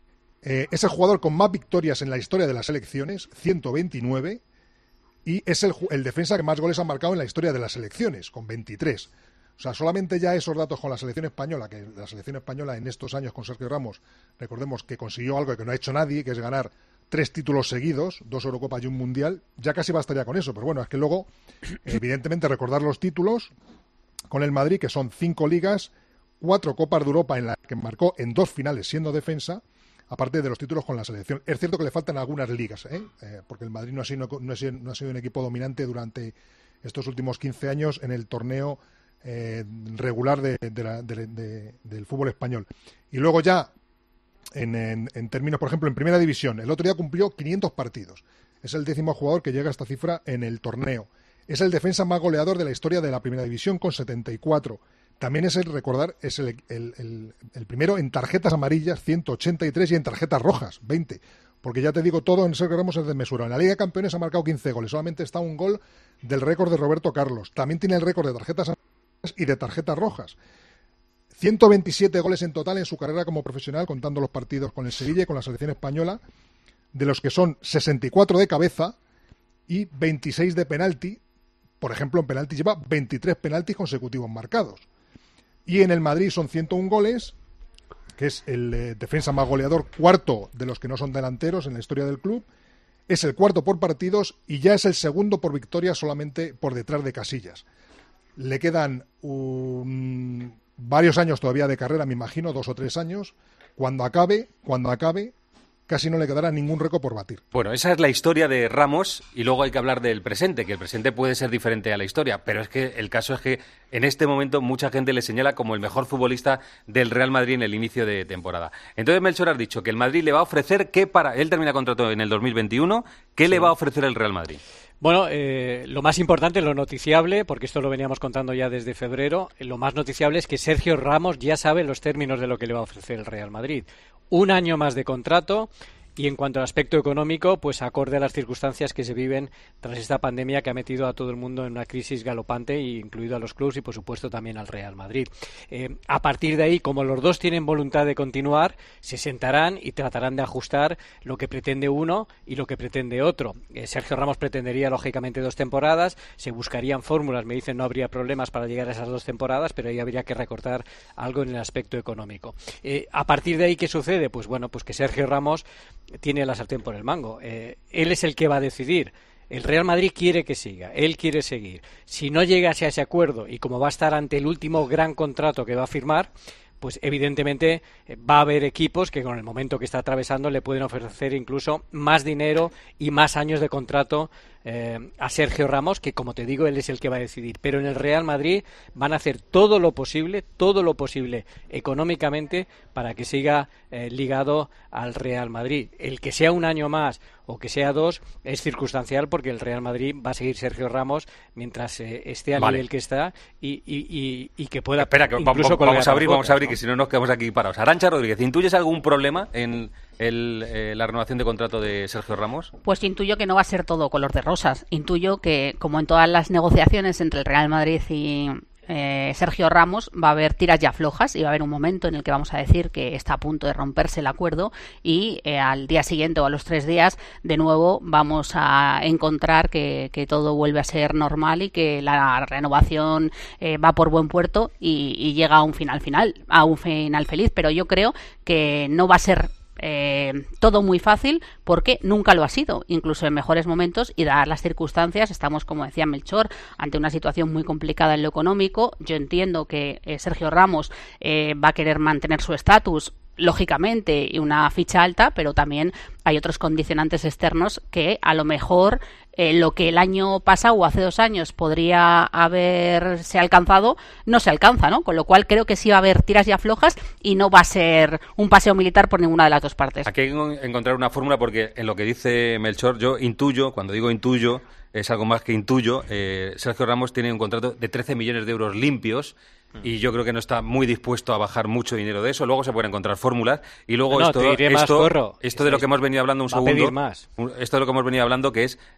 Es el jugador con más victorias en la historia de las selecciones, 129. Y es el defensa que más goles ha marcado en la historia de las selecciones, con 23. O sea, solamente ya esos datos con la selección española, que la selección española en estos años con Sergio Ramos, recordemos que consiguió algo que no ha hecho nadie, que es ganar 3 títulos seguidos, 2 Eurocopas y un Mundial, ya casi bastaría con eso. Pero bueno, es que luego, evidentemente, recordar los títulos con el Madrid, que son 5 ligas, 4 Copas de Europa en las que marcó en 2 finales siendo defensa, aparte de los títulos con la selección. Es cierto que le faltan algunas ligas, porque el Madrid no ha sido un equipo dominante durante estos últimos 15 años en el torneo regular del fútbol español. Y luego ya, en términos, por ejemplo, en Primera División, el otro día cumplió 500 partidos. Es el 10º jugador que llega a esta cifra en el torneo. Es el defensa más goleador de la historia de la Primera División con 74. También es el primero en tarjetas amarillas, 183, y en tarjetas rojas, 20. Porque ya te digo, todo en Sergio Ramos es desmesurado. En la Liga de Campeones ha marcado 15 goles. Solamente está un gol del récord de Roberto Carlos. También tiene el récord de tarjetas amarillas y de tarjetas rojas. 127 goles en total en su carrera como profesional, contando los partidos con el Sevilla y con la selección española, de los que son 64 de cabeza y 26 de penalti. Por ejemplo, en penalti lleva 23 penaltis consecutivos marcados. Y en el Madrid son 101 goles, que es el defensa más goleador, cuarto de los que no son delanteros en la historia del club. Es el cuarto por partidos y ya es el segundo por victoria, solamente por detrás de Casillas. Le quedan varios años todavía de carrera, me imagino, 2 o 3 años. Cuando acabe, casi no le quedará ningún récord por batir. Bueno, esa es la historia de Ramos y luego hay que hablar del presente, que el presente puede ser diferente a la historia, pero es que el caso es que en este momento mucha gente le señala como el mejor futbolista del Real Madrid en el inicio de temporada. Entonces Melchor has dicho que el Madrid le va a ofrecer, él termina contrato en el 2021, ¿qué le va a ofrecer el Real Madrid? Bueno, lo más importante, lo noticiable, porque esto lo veníamos contando ya desde febrero, lo más noticiable es que Sergio Ramos ya sabe los términos de lo que le va a ofrecer el Real Madrid. 1 año más de contrato. Y en cuanto al aspecto económico, pues acorde a las circunstancias que se viven tras esta pandemia que ha metido a todo el mundo en una crisis galopante, incluido a los clubes y por supuesto también al Real Madrid. A partir de ahí, como los dos tienen voluntad de continuar, se sentarán y tratarán de ajustar lo que pretende uno y lo que pretende otro. Sergio Ramos pretendería lógicamente 2 temporadas, se buscarían fórmulas, me dicen no habría problemas para llegar a esas 2 temporadas, pero ahí habría que recortar algo en el aspecto económico. A partir de ahí, ¿qué sucede? Pues bueno, pues que Sergio Ramos tiene la sartén por el mango. Él es el que va a decidir. El Real Madrid quiere que siga, él quiere seguir. Si no llegase a ese acuerdo y como va a estar ante el último gran contrato que va a firmar, pues evidentemente va a haber equipos que con el momento que está atravesando le pueden ofrecer incluso más dinero y más años de contrato a Sergio Ramos, que como te digo, él es el que va a decidir. Pero en el Real Madrid van a hacer todo lo posible económicamente para que siga ligado al Real Madrid. El que sea 1 año más o que sea 2 es circunstancial, porque el Real Madrid va a seguir Sergio Ramos mientras esté al nivel que está y que pueda. Espera, que vamos a abrir, que si no nos quedamos aquí parados. Arantxa Rodríguez, ¿intuyes algún problema en la renovación de contrato de Sergio Ramos? Pues intuyo que no va a ser todo color de rosas. Intuyo que, como en todas las negociaciones entre el Real Madrid y Sergio Ramos, va a haber tiras y aflojas y va a haber un momento en el que vamos a decir que está a punto de romperse el acuerdo y al día siguiente o a los 3 días de nuevo vamos a encontrar que todo vuelve a ser normal y que la renovación va por buen puerto y llega a un final feliz. Pero yo creo que no va a ser todo muy fácil, porque nunca lo ha sido, incluso en mejores momentos, y dadas las circunstancias estamos, como decía Melchor, ante una situación muy complicada en lo económico. Yo entiendo que Sergio Ramos va a querer mantener su estatus, lógicamente, y una ficha alta, pero también hay otros condicionantes externos que a lo mejor lo que el año pasado o hace 2 años podría haberse alcanzado, no se alcanza, ¿no? Con lo cual creo que sí va a haber tiras y aflojas y no va a ser un paseo militar por ninguna de las 2 partes. Aquí hay que encontrar una fórmula, porque en lo que dice Melchor, yo intuyo, cuando digo intuyo, es algo más que intuyo. Sergio Ramos tiene un contrato de 13 millones de euros limpios y yo creo que no está muy dispuesto a bajar mucho dinero de eso. Luego se pueden encontrar fórmulas y luego esto de lo que hemos venido hablando esto de lo que hemos venido hablando, que es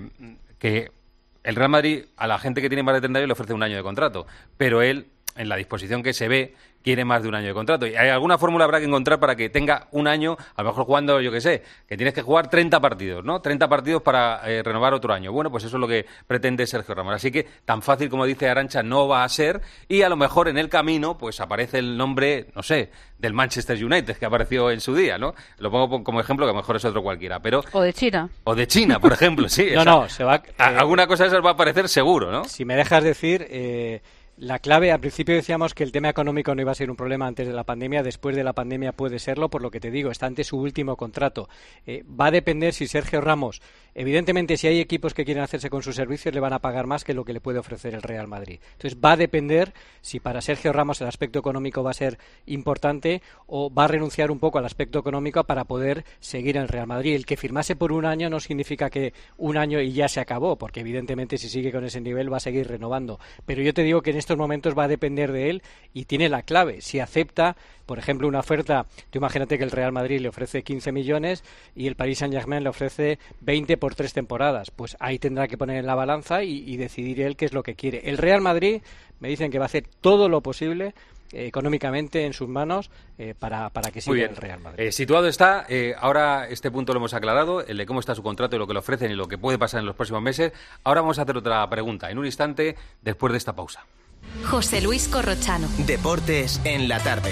que el Real Madrid a la gente que tiene más de 30 años le ofrece 1 año de contrato, pero él, en la disposición que se ve, quiere más de 1 año de contrato. Y hay alguna fórmula habrá que encontrar para que tenga 1 año, a lo mejor jugando, yo qué sé, que tienes que jugar 30 partidos, ¿no? 30 partidos para renovar otro año. Bueno, pues eso es lo que pretende Sergio Ramos. Así que tan fácil como dice Arantxa no va a ser, y a lo mejor en el camino pues aparece el nombre, no sé, del Manchester United, que apareció en su día, ¿no? Lo pongo como ejemplo, que a lo mejor es otro cualquiera, pero... O de China. O de China, por ejemplo, sí. Se va... alguna cosa de esas va a aparecer seguro, ¿no? Si me dejas decir... La clave, al principio decíamos que el tema económico no iba a ser un problema antes de la pandemia, después de la pandemia puede serlo, por lo que te digo, está ante su último contrato. Va a depender si Sergio Ramos, evidentemente si hay equipos que quieren hacerse con sus servicios le van a pagar más que lo que le puede ofrecer el Real Madrid. Entonces va a depender si para Sergio Ramos el aspecto económico va a ser importante o va a renunciar un poco al aspecto económico para poder seguir en el Real Madrid. El que firmase por 1 año no significa que 1 año y ya se acabó, porque evidentemente si sigue con ese nivel va a seguir renovando. Pero yo te digo que en estos momentos va a depender de él y tiene la clave. Si acepta, por ejemplo, una oferta, tú imagínate que el Real Madrid le ofrece 15 millones y el Paris Saint-Germain le ofrece 20 por 3 temporadas, pues ahí tendrá que poner en la balanza y decidir él qué es lo que quiere. El Real Madrid me dicen que va a hacer todo lo posible económicamente en sus manos para que siga el Real Madrid. Situado está, ahora este punto lo hemos aclarado, el de cómo está su contrato y lo que le ofrecen y lo que puede pasar en los próximos meses. Ahora vamos a hacer otra pregunta en un instante después de esta pausa. José Luis Corrochano. Deportes en la tarde.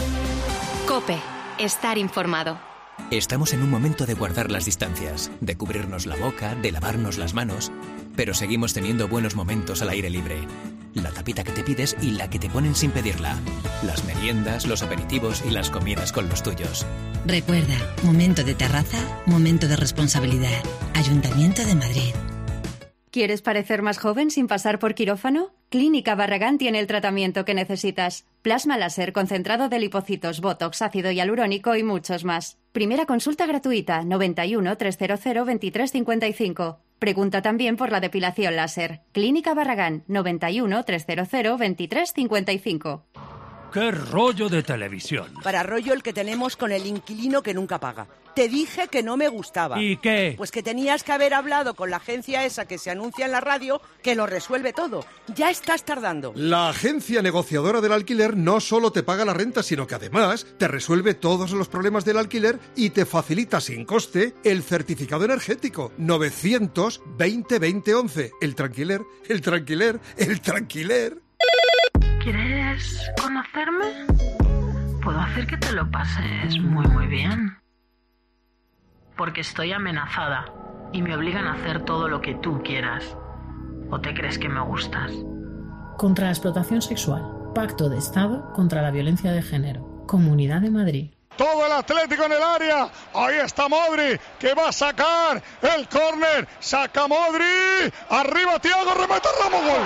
COPE. Estar informado. Estamos en un momento de guardar las distancias, de cubrirnos la boca, de lavarnos las manos, pero seguimos teniendo buenos momentos al aire libre. La tapita que te pides y la que te ponen sin pedirla. Las meriendas, los aperitivos y las comidas con los tuyos. Recuerda, momento de terraza, momento de responsabilidad. Ayuntamiento de Madrid. ¿Quieres parecer más joven sin pasar por quirófano? Clínica Barragán tiene el tratamiento que necesitas. Plasma láser, concentrado de lipocitos, botox, ácido hialurónico y muchos más. Primera consulta gratuita, 91 300 2355. Pregunta también por la depilación láser. Clínica Barragán, 91 300 2355. ¡Qué rollo de televisión! Para rollo el que tenemos con el inquilino que nunca paga. Te dije que no me gustaba. ¿Y qué? Pues que tenías que haber hablado con la agencia esa que se anuncia en la radio, que lo resuelve todo. Ya estás tardando. La agencia negociadora del alquiler no solo te paga la renta, sino que además te resuelve todos los problemas del alquiler y te facilita sin coste el certificado energético. 920 2011. El tranquiler, el tranquiler, el tranquiler. ¿Quieres conocerme? Puedo hacer que te lo pases muy bien. Porque estoy amenazada y me obligan a hacer todo lo que tú quieras. ¿O te crees que me gustas? Contra la explotación sexual. Pacto de Estado contra la violencia de género. Comunidad de Madrid. Todo el Atlético en el área. Ahí está Modri, que va a sacar el córner. Saca Modri. Arriba Thiago, remata Ramos. ¡Gol!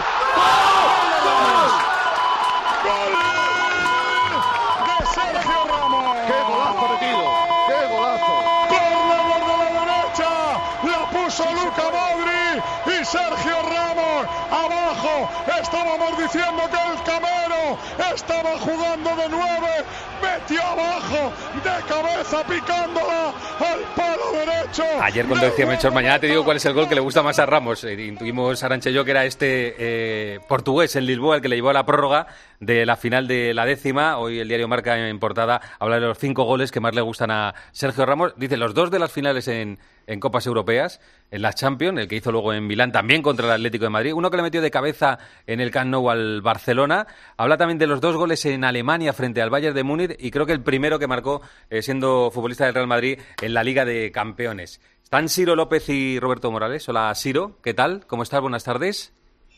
¡Gol! ¡De Sergio Ramos! ¡Qué golazo metido! ¡Qué golazo! ¡Córner de la derecha! ¡La puso Luka Modri! ¡Y Sergio Ramos! ¡Abajo! Estábamos diciendo que el Camero estaba jugando de 9. Metió abajo, de cabeza, picándola al palo derecho. Ayer cuando decía Melchor, mañana te digo cuál es el gol que le gusta más a Ramos. Intuimos, Arantxa y yo, que era este portugués, el Lisboa, el que le llevó a la prórroga de la final de la 10ª. Hoy el diario Marca en portada habla de los 5 goles que más le gustan a Sergio Ramos. Dice los 2 de las finales en Copas Europeas, en la Champions, el que hizo luego en Milán también contra el Atlético de Madrid, uno que le metió de cabeza en el Camp Nou al Barcelona. Habla también de los 2 goles en Alemania frente al Bayern de Múnich y creo que el primero que marcó siendo futbolista del Real Madrid en la Liga de Campeones. Están Ciro López y Roberto Morales. Hola, Ciro, ¿qué tal? ¿Cómo estás? Buenas tardes.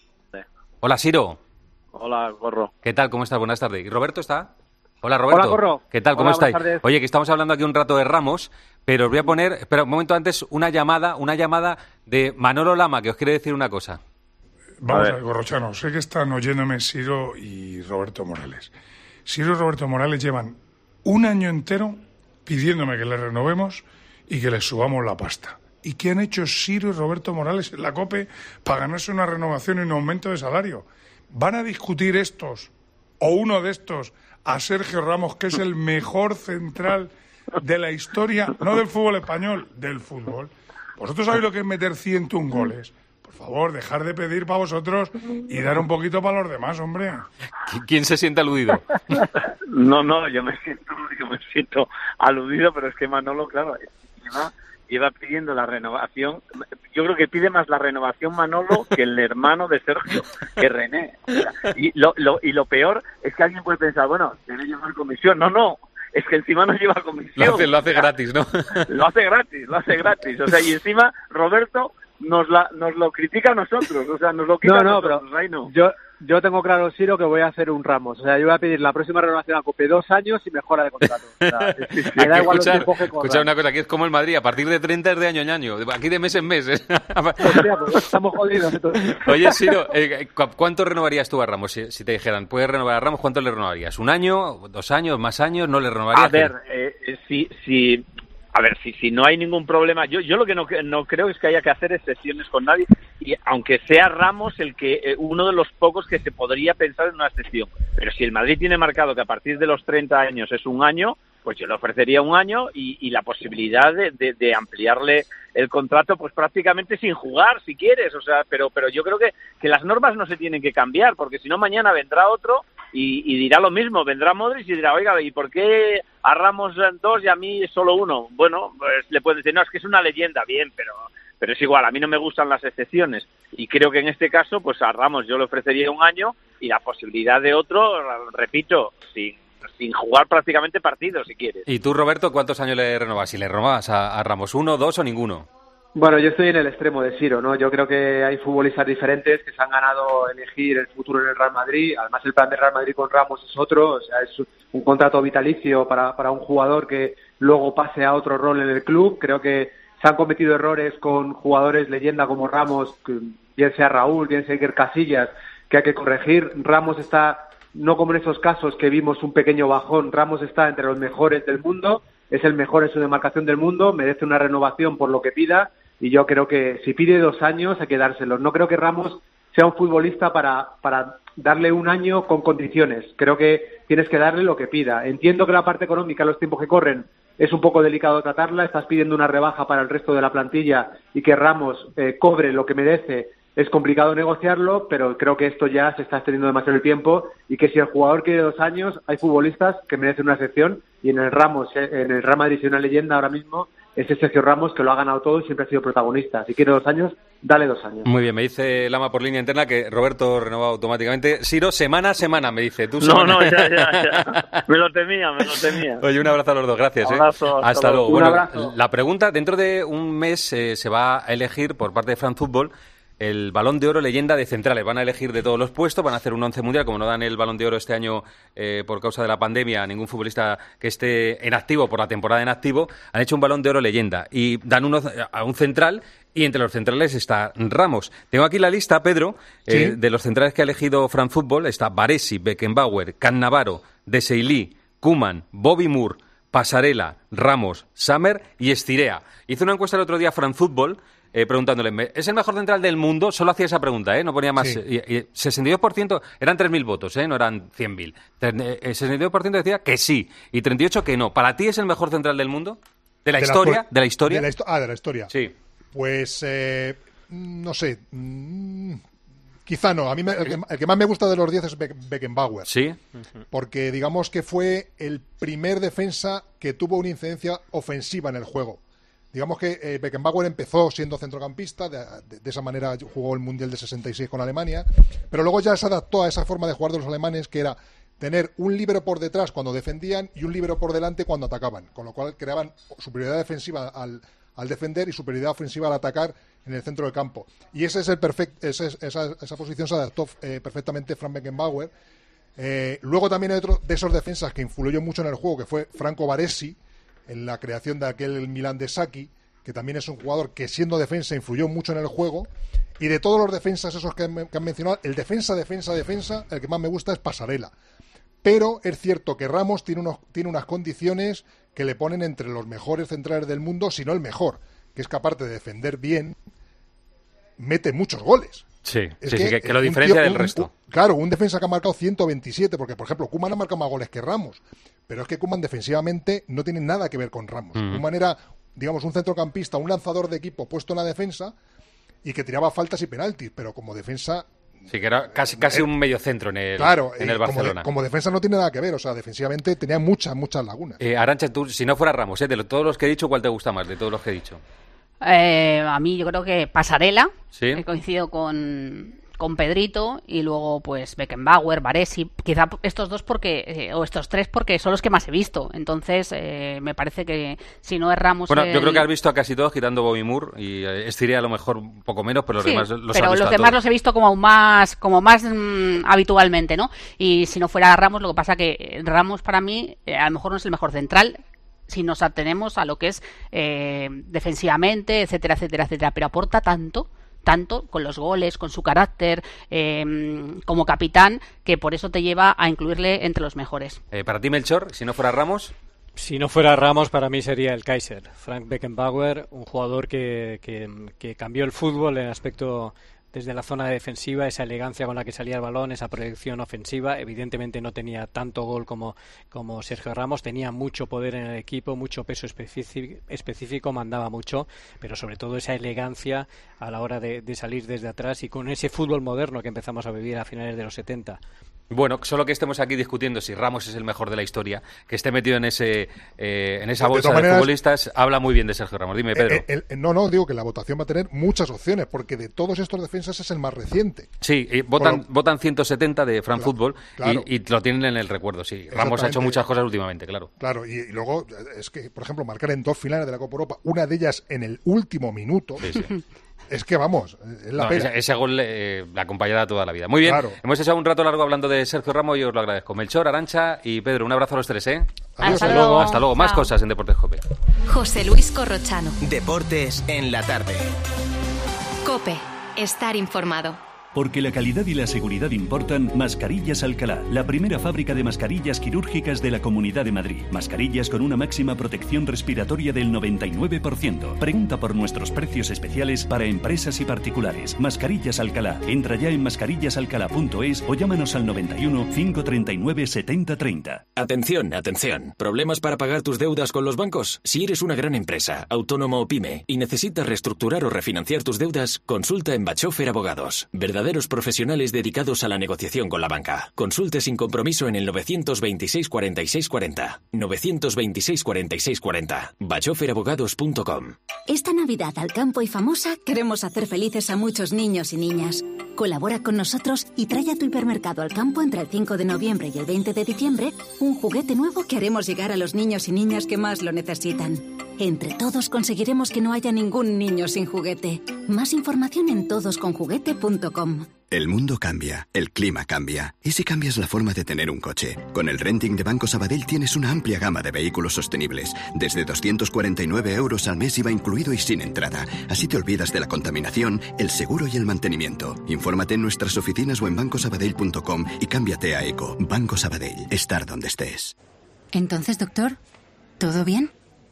Hola, Ciro. Hola, Corro. ¿Qué tal? ¿Cómo estás? Buenas tardes. ¿Y Roberto está? Hola, Roberto. Hola, Corro. ¿Qué tal? ¿Cómo Hola, estáis? buenas tardes. Oye, que estamos hablando aquí un rato de Ramos, pero os voy a poner, espera un momento antes, una llamada de Manolo Lama, que os quiere decir una cosa. Vamos a ver, Gorrochano, sé que están oyéndome Ciro y Roberto Morales. Ciro y Roberto Morales llevan un año entero pidiéndome que les renovemos y que les subamos la pasta. ¿Y qué han hecho Ciro y Roberto Morales en la COPE para ganarse una renovación y un aumento de salario? ¿Van a discutir estos, o uno de estos, a Sergio Ramos, que es el mejor central de la historia, no del fútbol español, del fútbol? ¿Vosotros sabéis lo que es meter 101 goles? Por favor, dejar de pedir para vosotros y dar un poquito para los demás, hombre. ¿Quién se siente aludido? No, yo me siento aludido, pero es que Manolo, claro, lleva pidiendo la renovación. Yo creo que pide más la renovación Manolo que el hermano de Sergio, que René. O sea, y lo peor es que alguien puede pensar, bueno, debe llevar comisión. No, es que encima no lleva comisión. Lo hace gratis, ¿no? Lo hace gratis. O sea, y encima Roberto nos lo critica a nosotros, o sea, nos lo quita a nosotros. Pero yo tengo claro, Ciro, que voy a hacer un Ramos. O sea, yo voy a pedir la próxima renovación a COPE 2 años y mejora de contrato. O sea, me da igual escuchar una cosa, aquí es como el Madrid, a partir de 30 es de año en año, aquí de mes en mes. Hostia, pues estamos jodidos. Entonces. Oye, Ciro, ¿cuánto renovarías tú a Ramos? Si te dijeran, puedes renovar a Ramos, ¿cuánto le renovarías? ¿1 año, 2 años, más años? ¿No le renovarías? A ver, si no hay ningún problema, yo lo que no creo es que haya que hacer excepciones con nadie, y aunque sea Ramos uno de los pocos que se podría pensar en una excepción. Pero si el Madrid tiene marcado que a partir de los 30 años es 1 año, pues yo le ofrecería 1 año y la posibilidad de ampliarle el contrato, pues prácticamente sin jugar, si quieres. O sea, pero yo creo que las normas no se tienen que cambiar, porque si no mañana vendrá otro y dirá lo mismo, vendrá Modric y dirá, oiga, ¿y por qué a Ramos 2 y a mí solo 1? Bueno, pues le pueden decir, no, es que es una leyenda, bien, pero es igual, a mí no me gustan las excepciones, y creo que en este caso, pues a Ramos yo le ofrecería 1 año y la posibilidad de otro, repito, sin jugar prácticamente partidos, si quieres. ¿Y tú, Roberto, cuántos años le renovas? Si le renovas a Ramos, 1, 2 o ninguno. Bueno, yo estoy en el extremo de Ciro, ¿no? Yo creo que hay futbolistas diferentes que se han ganado elegir el futuro en el Real Madrid. Además, el plan de Real Madrid con Ramos es otro. O sea, es un contrato vitalicio para un jugador que luego pase a otro rol en el club. Creo que se han cometido errores con jugadores leyenda como Ramos, bien sea Raúl, bien sea Iker Casillas, que hay que corregir. Ramos está, no como en esos casos que vimos un pequeño bajón, Ramos está entre los mejores del mundo, es el mejor en su demarcación del mundo, merece una renovación por lo que pida, y yo creo que si pide 2 años hay que dárselos. No creo que Ramos sea un futbolista para darle 1 año con condiciones. Creo que tienes que darle lo que pida. Entiendo que la parte económica, los tiempos que corren, es un poco delicado tratarla. Estás pidiendo una rebaja para el resto de la plantilla y que Ramos cobre lo que merece. Es complicado negociarlo, pero creo que esto ya se está extendiendo demasiado el tiempo y que si el jugador quiere 2 años, hay futbolistas que merecen una excepción, y en el Real Madrid, si una leyenda ahora mismo es Sergio Ramos, que lo ha ganado todo y siempre ha sido protagonista. Si quiere 2 años, dale 2 años. Muy bien, me dice Lama por línea interna que Roberto renovado automáticamente. Siro, semana a semana, me dice. ¿Tú No, ya. Me lo temía. Oye, un abrazo a los dos, gracias. Abrazo, hasta luego. Un bueno, abrazo. La pregunta, dentro de un mes se va a elegir por parte de France Football el Balón de Oro leyenda de centrales. Van a elegir de todos los puestos, van a hacer un 11 mundial. Como no dan el Balón de Oro este año por causa de la pandemia a ningún futbolista que esté en activo por la temporada en activo, han hecho un Balón de Oro leyenda y dan uno a un central, y entre los centrales está Ramos. Tengo aquí la lista, Pedro, ¿Sí? de los centrales que ha elegido France Football. Está Baresi, Beckenbauer, Cannavaro, Desailly, Koeman, Bobby Moore, Pasarela, Ramos, Sammer y Estirea. Hizo una encuesta el otro día France Football preguntándole, ¿es el mejor central del mundo? Solo hacía esa pregunta, no ponía más. Sí. Y 62%, eran 3.000 votos, no eran 100.000. 62% decía que sí y 38% que no. ¿Para ti es el mejor central del mundo? ¿De la historia? ¿De la historia? De la historia. Sí. Pues, no sé. Quizá no. A mí el que más me gusta de los 10 es Beckenbauer. Sí. Porque digamos que fue el primer defensa que tuvo una incidencia ofensiva en el juego. Digamos que Beckenbauer empezó siendo centrocampista, de esa manera jugó el Mundial de 66 con Alemania, pero luego ya se adaptó a esa forma de jugar de los alemanes, que era tener un líbero por detrás cuando defendían y un líbero por delante cuando atacaban, con lo cual creaban superioridad defensiva al defender y superioridad ofensiva al atacar en el centro del campo. Y ese es esa posición se adaptó perfectamente Frank Beckenbauer. Luego también hay otro de esos defensas que influyó mucho en el juego, que fue Franco Baresi, en la creación de aquel Milan de Sacchi, que también es un jugador que siendo defensa influyó mucho en el juego. Y de todos los defensas esos que han mencionado, el defensa, el que más me gusta es Pasarela. Pero es cierto que Ramos tiene unas condiciones que le ponen entre los mejores centrales del mundo, si no el mejor, que es capaz de defender bien, mete muchos goles. Sí, que lo diferencia del resto. Claro, un defensa que ha marcado 127, porque por ejemplo Koeman ha marcado más goles que Ramos, pero es que Koeman defensivamente no tiene nada que ver con Ramos. Koeman era, digamos, un centrocampista, un lanzador de equipo puesto en la defensa y que tiraba faltas y penaltis, pero como defensa... Sí, que era casi un mediocentro en el Barcelona. Como defensa no tiene nada que ver, o sea, defensivamente tenía muchas lagunas. Arantxa, tú, si no fuera Ramos, de todos los que he dicho, ¿cuál te gusta más de todos los que he dicho? A mí yo creo que Pasarela, ¿Sí? Coincido con Pedrito, y luego pues Beckenbauer, Baresi, quizá estos dos o estos tres porque son los que más he visto. Entonces me parece que si no es Ramos... Bueno, yo creo que has visto a casi todos, quitando Bobby Moore, y Estiria a lo mejor un poco menos, pero los demás los has visto. Pero los demás los he visto como más habitualmente, ¿no? Y si no fuera Ramos, lo que pasa que Ramos para mí a lo mejor no es el mejor central, si nos atenemos a lo que es defensivamente, etcétera, pero aporta tanto con los goles, con su carácter, como capitán, que por eso te lleva a incluirle entre los mejores. Para ti, Melchor, si no fuera Ramos... Si no fuera Ramos, para mí sería el Kaiser. Frank Beckenbauer, un jugador que cambió el fútbol en aspecto... Desde la zona defensiva, esa elegancia con la que salía el balón, esa proyección ofensiva. Evidentemente no tenía tanto gol como Sergio Ramos, tenía mucho poder en el equipo, mucho peso específico, mandaba mucho, pero sobre todo esa elegancia a la hora de salir desde atrás, y con ese fútbol moderno que empezamos a vivir a finales de los 70. Bueno, solo que estemos aquí discutiendo si Ramos es el mejor de la historia, que esté metido en esa bolsa de futbolistas, habla muy bien de Sergio Ramos. Dime, Pedro. No, digo que la votación va a tener muchas opciones, porque de todos estos defensas es el más reciente. Sí, votan 170 de France Football, claro. Y lo tienen en el recuerdo, sí. Ramos ha hecho muchas cosas últimamente, claro. Claro, y luego es que, por ejemplo, marcar en 2 finales de la Copa Europa, una de ellas en el último minuto... Sí. Es que vamos, es la pena. Ese gol le acompañará toda la vida. Muy bien, claro. Hemos echado un rato largo hablando de Sergio Ramos y os lo agradezco. Melchor, Arantxa y Pedro, un abrazo a los tres, Hasta luego. Hasta luego. Más cosas en Deportes COPE. José Luis Corrochano. Deportes en la tarde. COPE. Estar informado. Porque la calidad y la seguridad importan, Mascarillas Alcalá, la primera fábrica de mascarillas quirúrgicas de la Comunidad de Madrid. Mascarillas con una máxima protección respiratoria del 99%. Pregunta por nuestros precios especiales para empresas y particulares. Mascarillas Alcalá. Entra ya en mascarillasalcalá.es o llámanos al 91 539 7030. Atención, atención. ¿Problemas para pagar tus deudas con los bancos? Si eres una gran empresa, autónomo o pyme y necesitas reestructurar o refinanciar tus deudas, consulta en Bachofer Abogados. Verdaderos profesionales dedicados a la negociación con la banca. Consulte sin compromiso en el 926 46 40. 926 46 40. bachoferabogados.com. Esta Navidad al Campo y Famosa queremos hacer felices a muchos niños y niñas. Colabora con nosotros y trae a tu hipermercado al Campo entre el 5 de noviembre y el 20 de diciembre un juguete nuevo que haremos llegar a los niños y niñas que más lo necesitan. Entre todos conseguiremos que no haya ningún niño sin juguete. Más información en todosconjuguete.com. El mundo cambia, el clima cambia. ¿Y si cambias la forma de tener un coche? Con el renting de Banco Sabadell tienes una amplia gama de vehículos sostenibles. Desde 249 euros al mes IVA incluido y sin entrada. Así te olvidas de la contaminación, el seguro y el mantenimiento. Infórmate en nuestras oficinas o en bancosabadell.com y cámbiate a Eco. Banco Sabadell. Estar donde estés. Entonces, doctor, ¿todo bien?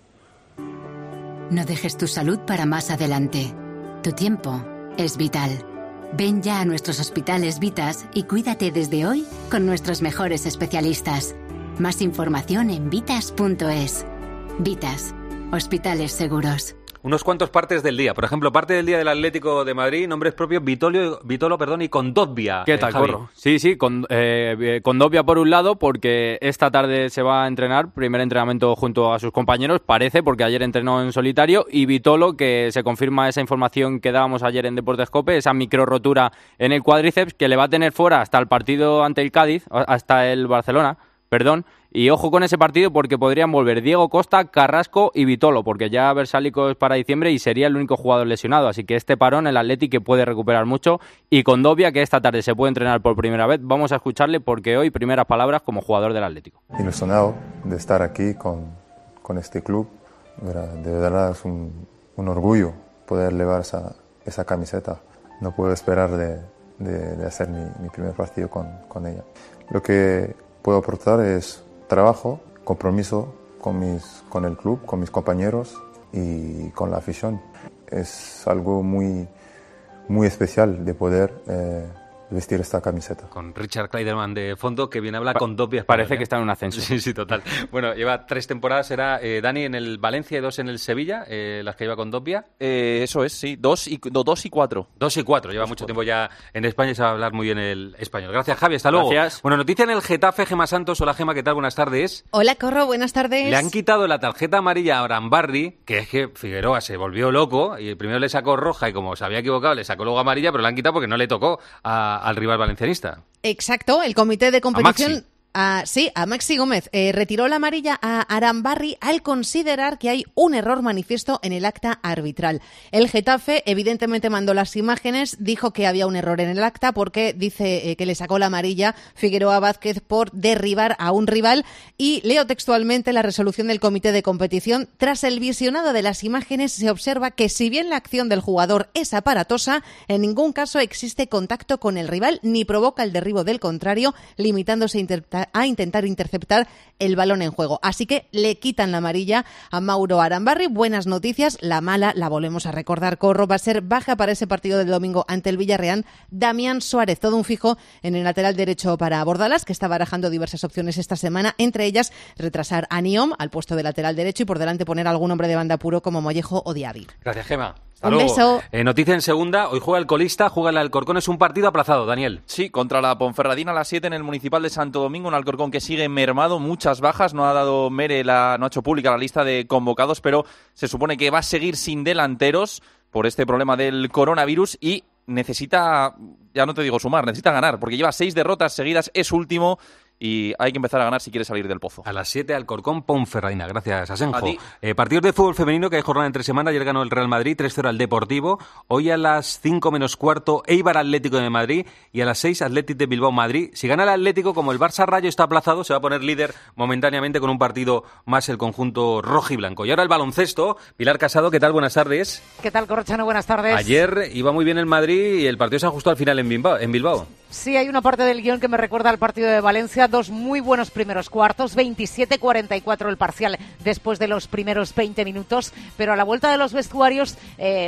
No dejes tu salud para más adelante. Tu tiempo es vital. Ven ya a nuestros hospitales Vitas y cuídate desde hoy con nuestros mejores especialistas. Más información en vitas.es. Vitas, hospitales seguros. Unos cuantos partes del día. Por ejemplo, parte del día del Atlético de Madrid, nombres propios, Vitolo y Kondogbia. ¿Qué tal, Javi? Corro? Sí, Kondogbia por un lado, porque esta tarde se va a entrenar, primer entrenamiento junto a sus compañeros, parece, porque ayer entrenó en solitario, y Vitolo, que se confirma esa información que dábamos ayer en Deportes COPE, esa micro rotura en el cuádriceps, que le va a tener fuera hasta el partido ante el Cádiz, hasta el Barcelona, y ojo con ese partido porque podrían volver Diego Costa, Carrasco y Vitolo, porque ya Versálico es para diciembre y sería el único jugador lesionado, así que este parón el Atleti que puede recuperar mucho, y Kondogbia que esta tarde se puede entrenar por primera vez. Vamos a escucharle porque hoy primeras palabras como jugador del Atlético. Ilusionado de estar aquí con este club, de verdad es un orgullo poder llevar esa camiseta. No puedo esperar de hacer mi primer partido con ella. Lo que puedo aportar es trabajo, compromiso con el club, con mis compañeros y con la afición. Es algo muy, muy especial de poder vestir esta camiseta. Con Richard Kleiderman de fondo, que viene a hablar con Kondogbia. Parece que está en un ascenso. Sí, total. Bueno, lleva 3 temporadas, era Dani en el Valencia y 2 en el Sevilla, las que lleva Kondogbia. Eso es, sí, 2 y 4. 2 y 4, lleva mucho tiempo ya en España y sabe hablar muy bien el español. Gracias, Javi, hasta luego. Gracias. Bueno, noticia en el Getafe, Gema Santos. Hola, Gema, ¿qué tal? Buenas tardes. Hola, Corro, buenas tardes. Le han quitado la tarjeta amarilla a Arambarri, que es que Figueroa se volvió loco y primero le sacó roja y como se había equivocado le sacó luego amarilla, pero le han quitado porque no le tocó al rival valencianista. Exacto, el comité de competición... a Maxi Gómez retiró la amarilla a Arambarri al considerar que hay un error manifiesto en el acta arbitral. El Getafe evidentemente mandó las imágenes, dijo que había un error en el acta porque dice que le sacó la amarilla Figueroa Vázquez por derribar a un rival, y leo textualmente la resolución del comité de competición. Tras el visionado de las imágenes se observa que si bien la acción del jugador es aparatosa, en ningún caso existe contacto con el rival ni provoca el derribo del contrario, limitándose a intentar interceptar el balón en juego. Así que le quitan la amarilla a Mauro Arambarri. Buenas noticias. La mala, la volvemos a recordar, Corro, va a ser baja para ese partido del domingo ante el Villarreal Damián Suárez, todo un fijo en el lateral derecho para Bordalas, que está barajando diversas opciones esta semana, entre ellas retrasar a Niom al puesto de lateral derecho y por delante poner a algún hombre de banda puro como Mollejo o Diaby. Gracias, Gema. Hasta luego. Beso. Noticia en segunda. Hoy juega el colista, juega el Alcorcón. Es un partido aplazado, Daniel. Sí, contra la Ponferradina a las 7 en el Municipal de Santo Domingo. Un Alcorcón que sigue mermado, muchas bajas. No ha dado Mere, no ha hecho pública la lista de convocados, pero se supone que va a seguir sin delanteros por este problema del coronavirus y necesita, ya no te digo sumar, necesita ganar, porque lleva 6 derrotas seguidas, es último y hay que empezar a ganar si quiere salir del pozo. A las 7 Alcorcón Ponferradina. Gracias, Asenjo. Partidos de fútbol femenino que hay jornada entre semana. Ayer ganó el Real Madrid 3-0 al Deportivo. Hoy a las 5 menos cuarto Eibar Atlético de Madrid y a las 6 Athletic de Bilbao Madrid. Si gana el Atlético, como el Barça Rayo está aplazado, se va a poner líder momentáneamente con un partido más el conjunto rojiblanco. Y ahora el baloncesto. Pilar Casado, ¿qué tal? Buenas tardes. ¿Qué tal, Corrochano? Buenas tardes. Ayer iba muy bien el Madrid y el partido se ajustó al final en Bilbao. Sí, hay una parte del guión que me recuerda al partido de Valencia. 2 muy buenos primeros cuartos, 27-44 el parcial después de los primeros 20 minutos. Pero a la vuelta de los vestuarios,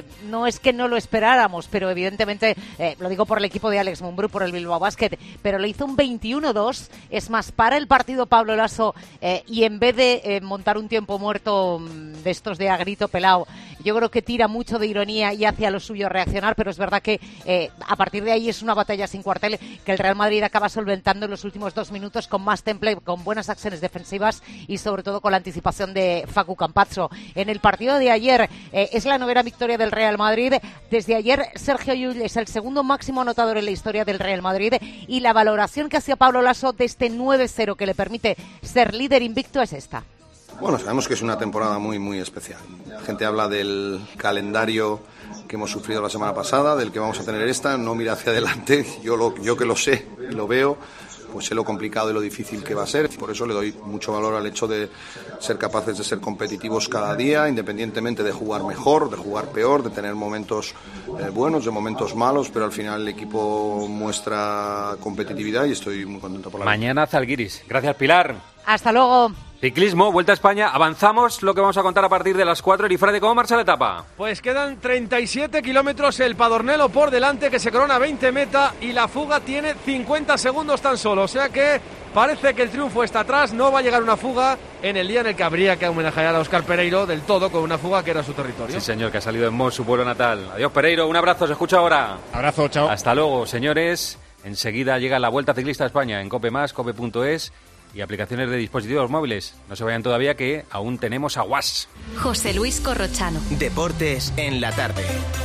no es que no lo esperáramos, pero evidentemente, lo digo por el equipo de Alex Mumbrú, por el Bilbao Basket, pero le hizo un 21-2. Es más, para el partido Pablo Laso y en vez de montar un tiempo muerto de estos de a grito pelado, yo creo que tira mucho de ironía y hace a lo suyo reaccionar, pero es verdad que a partir de ahí es una batalla sin cuartel que el Real Madrid acaba solventando en los últimos 2 minutos con más temple, con buenas acciones defensivas y sobre todo con la anticipación de Facu Campazzo. En el partido de ayer es la 9ª victoria del Real Madrid. Desde ayer Sergio Llull es el segundo máximo anotador en la historia del Real Madrid y la valoración que hacía Pablo Laso de este 9-0 que le permite ser líder invicto es esta. Bueno, sabemos que es una temporada muy, muy especial. La gente habla del calendario que hemos sufrido la semana pasada, del que vamos a tener esta, no mira hacia adelante. Yo que lo sé y lo veo, pues sé lo complicado y lo difícil que va a ser. Por eso le doy mucho valor al hecho de ser capaces de ser competitivos cada día, independientemente de jugar mejor, de jugar peor, de tener momentos buenos, de momentos malos, pero al final el equipo muestra competitividad y estoy muy contento por la Mañana Zalguiris. Gracias, Pilar. Hasta luego. Ciclismo, Vuelta a España, avanzamos lo que vamos a contar a partir de las 4. Erifrade, ¿cómo marcha la etapa? Pues quedan 37 kilómetros, el Padornelo por delante que se corona 20 meta y la fuga tiene 50 segundos tan solo, o sea que parece que el triunfo está atrás, no va a llegar una fuga en el día en el que habría que homenajear a Óscar Pereiro del todo con una fuga que era su territorio. Sí, señor, que ha salido en Mos, su pueblo natal. Adiós, Pereiro, un abrazo, se escucha ahora. Abrazo, chao. Hasta luego, señores. Enseguida llega la Vuelta Ciclista a España en Cope+, cope.es y aplicaciones de dispositivos móviles. No se vayan todavía que aún tenemos aguas. José Luis Corrochano. Deportes en la tarde.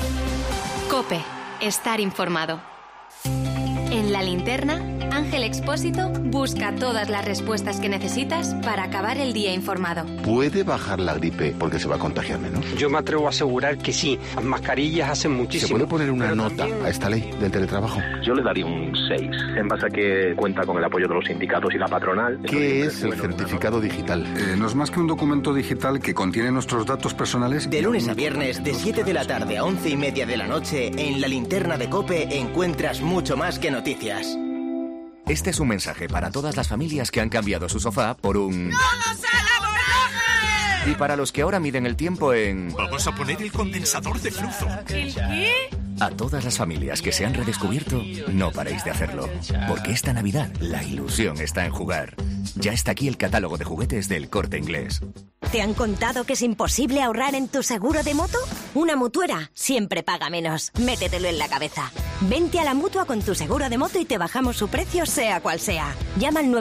COPE. Estar informado. En La Linterna, Ángel Expósito busca todas las respuestas que necesitas para acabar el día informado. ¿Puede bajar la gripe porque se va a contagiar menos? Yo me atrevo a asegurar que sí. Las mascarillas hacen muchísimo. ¿Se puede poner una nota a esta ley del teletrabajo? Yo le daría un 6, en base a que cuenta con el apoyo de los sindicatos y la patronal. ¿Qué es el certificado digital? No es más que un documento digital que contiene nuestros datos personales. De lunes a viernes, de 7 de la tarde a 11:30 de la noche, en La Linterna de COPE encuentras mucho más que noticias. Este es un mensaje para todas las familias que han cambiado su sofá por un... ¡No nos elaboramos! Y para los que ahora miden el tiempo en... Vamos a poner el condensador de flujo. ¿El qué? A todas las familias que se han redescubierto, no paréis de hacerlo. Porque esta Navidad, la ilusión está en jugar. Ya está aquí el catálogo de juguetes del Corte Inglés. ¿Te han contado que es imposible ahorrar en tu seguro de moto? Una mutuera siempre paga menos. Métetelo en la cabeza. Vente a la Mutua con tu seguro de moto y te bajamos su precio sea cual sea. Llama al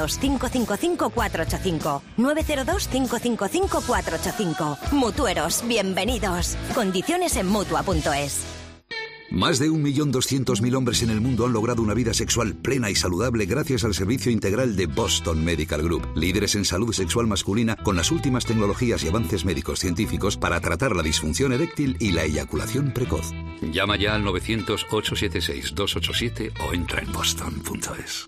902-555-485. 902-555-485. Mutueros, bienvenidos. Condiciones en Mutua.es. Más de 1.200.000 hombres en el mundo han logrado una vida sexual plena y saludable gracias al servicio integral de Boston Medical Group, líderes en salud sexual masculina con las últimas tecnologías y avances médicos científicos para tratar la disfunción eréctil y la eyaculación precoz. Llama ya al 900-876-287 o entra en boston.es.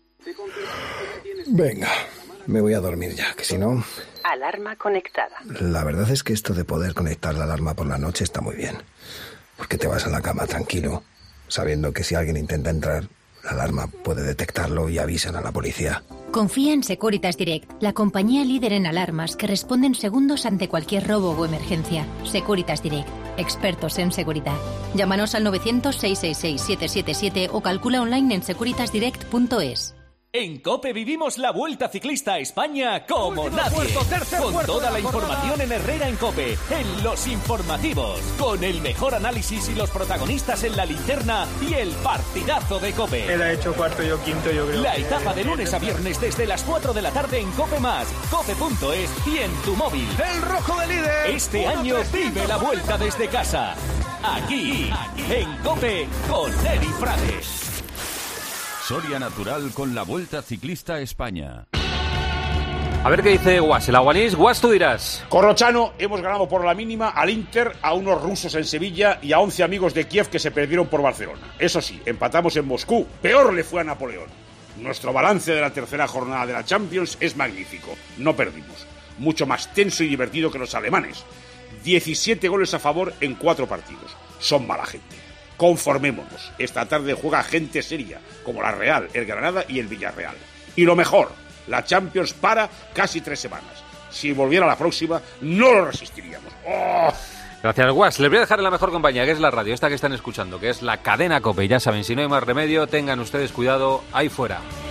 Venga, me voy a dormir ya, que si no... Alarma conectada. La verdad es que esto de poder conectar la alarma por la noche está muy bien. Porque te vas a la cama tranquilo, sabiendo que si alguien intenta entrar, la alarma puede detectarlo y avisan a la policía. Confía en Securitas Direct, la compañía líder en alarmas que responde en segundos ante cualquier robo o emergencia. Securitas Direct, expertos en seguridad. Llámanos al 900-666-777 o calcula online en securitasdirect.es. En COPE vivimos la Vuelta Ciclista a España como nadie. Con toda la información en Herrera en COPE, en Los Informativos. Con el mejor análisis y los protagonistas en La Linterna y el partidazo de COPE. Él ha hecho cuarto, yo quinto, yo creo. La etapa de lunes a viernes desde las 4 de la tarde en COPE+, cope.es y en tu móvil. ¡El rojo de líder! Este año vive la Vuelta desde casa. Aquí, en COPE, con Erifrade. Soria Natural con la Vuelta Ciclista a España. A ver qué dice Guas, el aguanís. Guas, tú dirás. Corrochano, hemos ganado por la mínima al Inter, a unos rusos en Sevilla y a 11 amigos de Kiev que se perdieron por Barcelona. Eso sí, empatamos en Moscú. Peor le fue a Napoleón. Nuestro balance de la tercera jornada de la Champions es magnífico. No perdimos. Mucho más tenso y divertido que los alemanes. 17 goles a favor en 4 partidos. Son mala gente. Conformémonos. Esta tarde juega gente seria, como la Real, el Granada y el Villarreal. Y lo mejor, la Champions para casi 3 semanas. Si volviera la próxima, no lo resistiríamos. ¡Oh! Gracias, Guas. Les voy a dejar en la mejor compañía, que es la radio, esta que están escuchando, que es la cadena COPE. Y ya saben, si no hay más remedio, tengan ustedes cuidado ahí fuera.